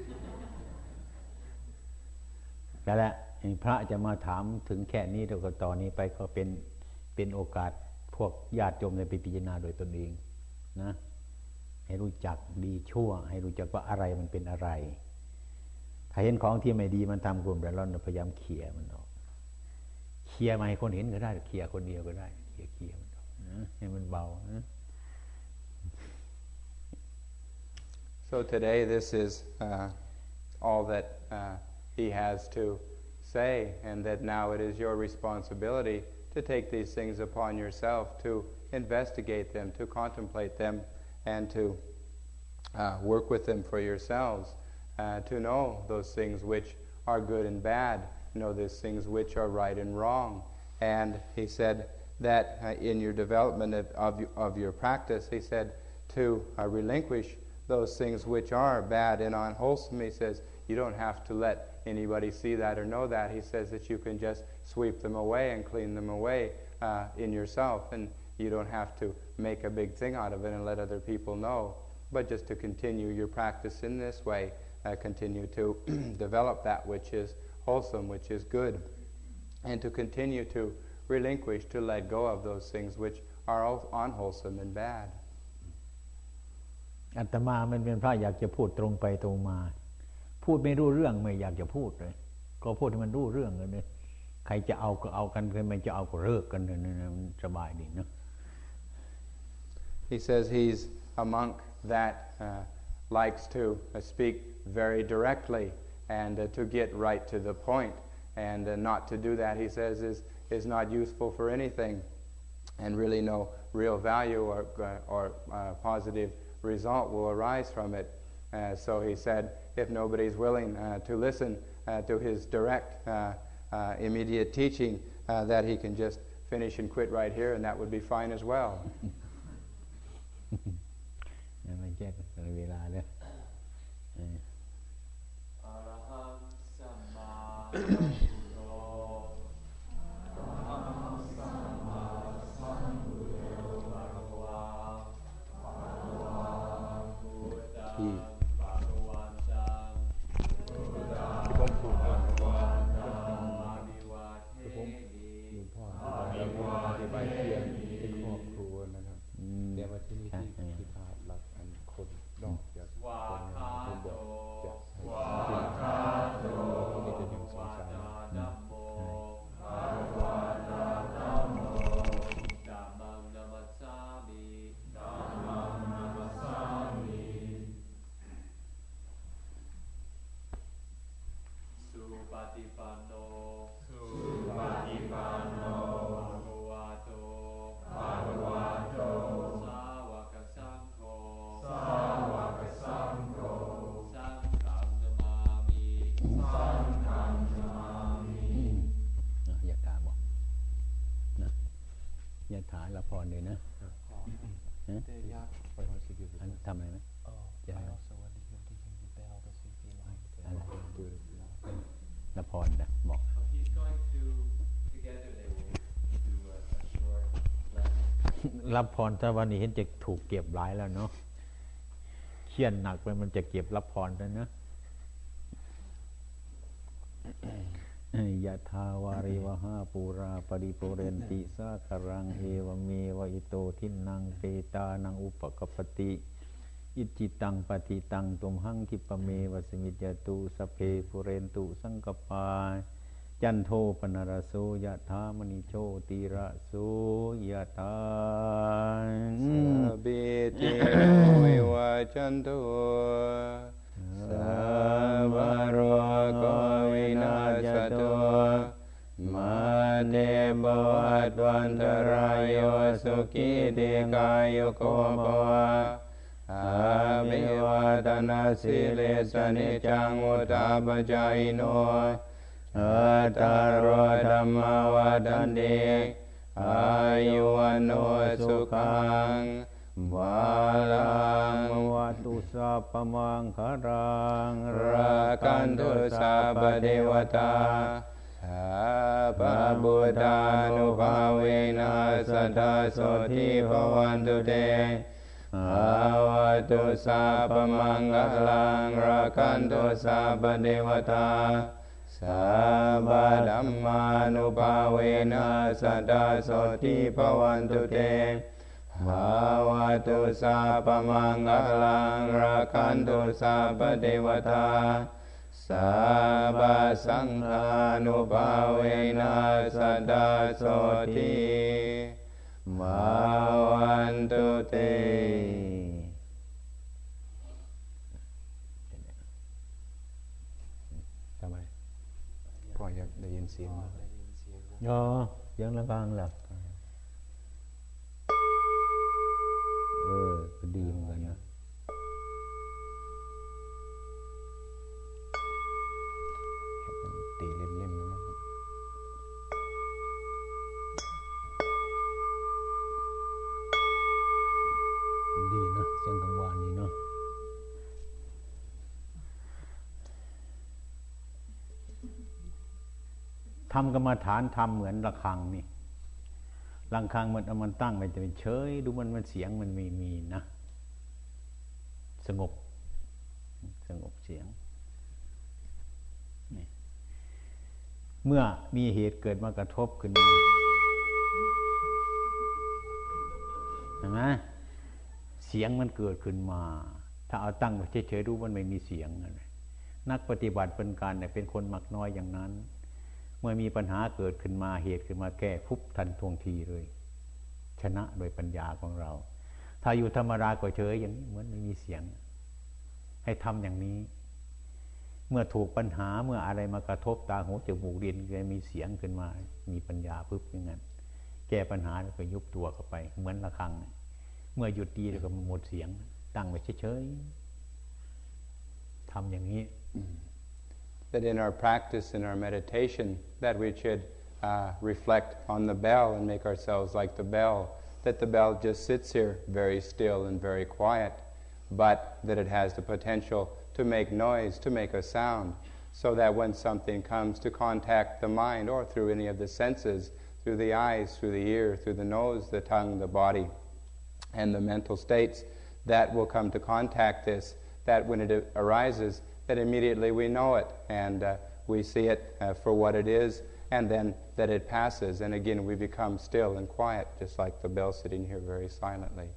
แต่ละพระจะมาถามถึงแค่นี้แล้วก็ตอนนี้ไปก็เป็นโอกาสพวกญาติโยมได้ไปพิจารณาโดยตนเองนะให้รู้จักดีชั่วให้รู้จักว่าอะไรมันเป็นอะไรถ้าเห็นของที่ไม่ดีมันทำกลุ่มแต่เราพยายามเขี่ยมันออกเขี่ยมาให้คนเห็นก็ได้เขี่ยคนเดียวก็ได้เขี่ยมันออกให้มันเบานะ So today this is all that he has to say, and that now it is your responsibility to take these things upon yourself, to investigate them, to contemplate them, and to work with them for yourselves, to know those things which are good and bad, know those things which are right and wrong. And he said that in your development of your practice, he said to relinquish those things which are bad and unwholesome. He says you don't have to let anybody see that or know that. He says that you can just sweep them away and clean them away in yourself, and you don't have to make a big thing out of it and let other people know, but just to continue your practice in this way, continue to develop that which is wholesome, which is good, and to continue to relinquish, to let go of those things which are unwholesome and bad. อาตมามันเป็นพระอยากจะพูดตรงไปตรงมาพูดไม่รู้เรื่องไม่อยากจะพูดเลยก็พูดให้มันรู้เรื่องเลยเนี่ยใครจะเอาก็เอากันใครไม่จะเอาก็เลิกกันเนี่ยมันสบายดีเนาะ He says he's a monk that likes to speak very directly and to get right to the point, and not to do that, he says, is not useful for anything, and really no real value or positive result will arise from it. So he said if nobody's willing to listen to his direct immediate teaching, that he can just finish and quit right here, and that would be fine as well. ไม่แจ้งเวลาเลยทำอะไรไหมละพรนะบอกรับพรแต่วันนี้เห็นจะถูกเก็บหลายแล้วเนาะเขียนหนักไปมันจะเก็บรับพรแล้วนะยะทาวาริวหาปูราปริปุเรนติสาคารังเอวเมวะอิโตทินังเปตานังอุปกปติอิจิตังปฏิตังตุมหังคิปเมวสมิจตุสเพปุเรนตุสังกปาจันโทปนรโสยะถามณิโชติระโสยะถาสัพพิติโยวิวัจจันตุสัพพะโรโควินาศตุมาเตภวัตวันตรายโยสุขิติกายุโกภวะอาภิวาทนาสิเลสนิจังอุตตาปจายโนอัตตารโอธัมมวัฏฏันติอายุวันโนสุขังบาลังวัตุสัพพมังคารังราคันตุสัพพเทวตาสัพพบุตตานุภาเวนะสัทธาโสทิภวันตุเตอาวัตุสัพพมังคลังราคันตุสัพพเทวตาสัพพธัมมานุภาเวนะสัทธาโสทิภวันตุเตภาวะตุสัพพมังคลังราคันตุสัพพเทวตาสัพพสังฆานุภาเวนะสัทธาโสทิภวันตุเตทำไมพ่ออยากได้ยินเสียงอ๋อเสียงระฆังล่ะก็ดีเหมือนกันนะตีเล่มๆนะดีนะเสียงกังวานนี่เนาะทำกรรมฐานทำเหมือนระฆังนี่ระฆังมันตั้งไปจะเป็นเฉยดูมันเสียงมันมีนะสงบเสียงนี่เมื่อมีเหตุเกิดมากระทบขึ้นมาเห็นไหมเสียงมันเกิดขึ้นมาถ้าเอาตั้งไปเฉยๆดูมันไม่มีเสียงอะไรนักปฏิบัติเป็นการเป็นคนมักน้อยอย่างนั้นเมื่อมีปัญหาเกิดขึ้นมาเหตุขึ้นมาแก้ปุ๊บทันท่วงทีเลยชนะโดยปัญญาของเราถ้าอยู่ธรรมดาก็เฉยอย่างนี้เหมือนไม่มีเสียงให้ทำอย่างนี้เมื่อถูกปัญหาเมื่ออะไรมากระทบตาหูจมูกลิ้นก็มีเสียงขึ้นมามีปัญญาปุ๊บอย่างนั้นแก้ปัญหาแล้วก็ยุบตัวเข้าไปเหมือนระฆังเมื่อหยุดดีแล้วก็หมดเสียงตั้งไว้เฉยๆทำอย่างนี้ That in our practice, in our meditation, that we should reflect on the bell and make ourselves like the bell, that the bell just sits here very still and very quiet, but that it has the potential to make noise, to make a sound, so that when something comes to contact the mind or through any of the senses, through the eyes, through the ear, through the nose, the tongue, the body, and the mental states, that will come to contact this, that when it arises, that immediately we know it and we see it for what it is, and then that it passes, and again we become still and quiet, just like the bell sitting here very silently.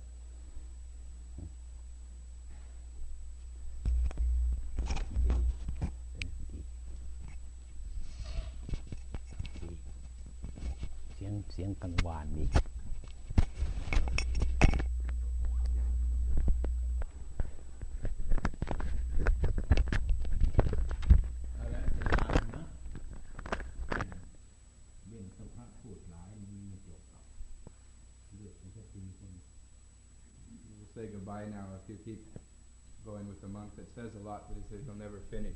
เสียงกังวานดี Say goodbye now if you keep going with the monk that says a lot, but he says he'll never finish.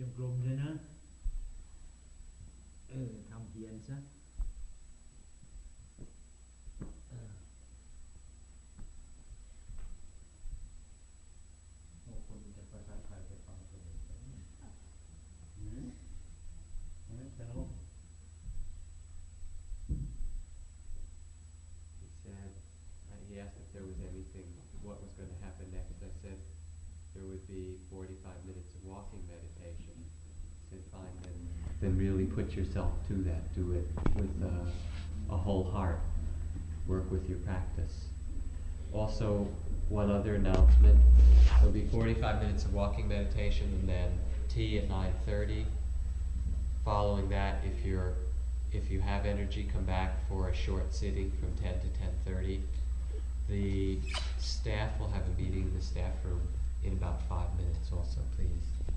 จงกรมเลยนะทำเพียรซะคนจะภาษาไทยไปฟังตัวเองจะรู้ He said, he asked if there was anything, what was going to happen next. I said there would be 45 minutes of walking meditation. He said, fine, then really put yourself to that. Do it with a whole heart. Work with your practice. Also, one other announcement. There'll be 45 minutes of walking meditation and then tea at 9:30. Following that, if you have energy, come back for a short sitting from 10 to 10:30. The staff will have a meeting in the staff room in about 5 minutes also, please.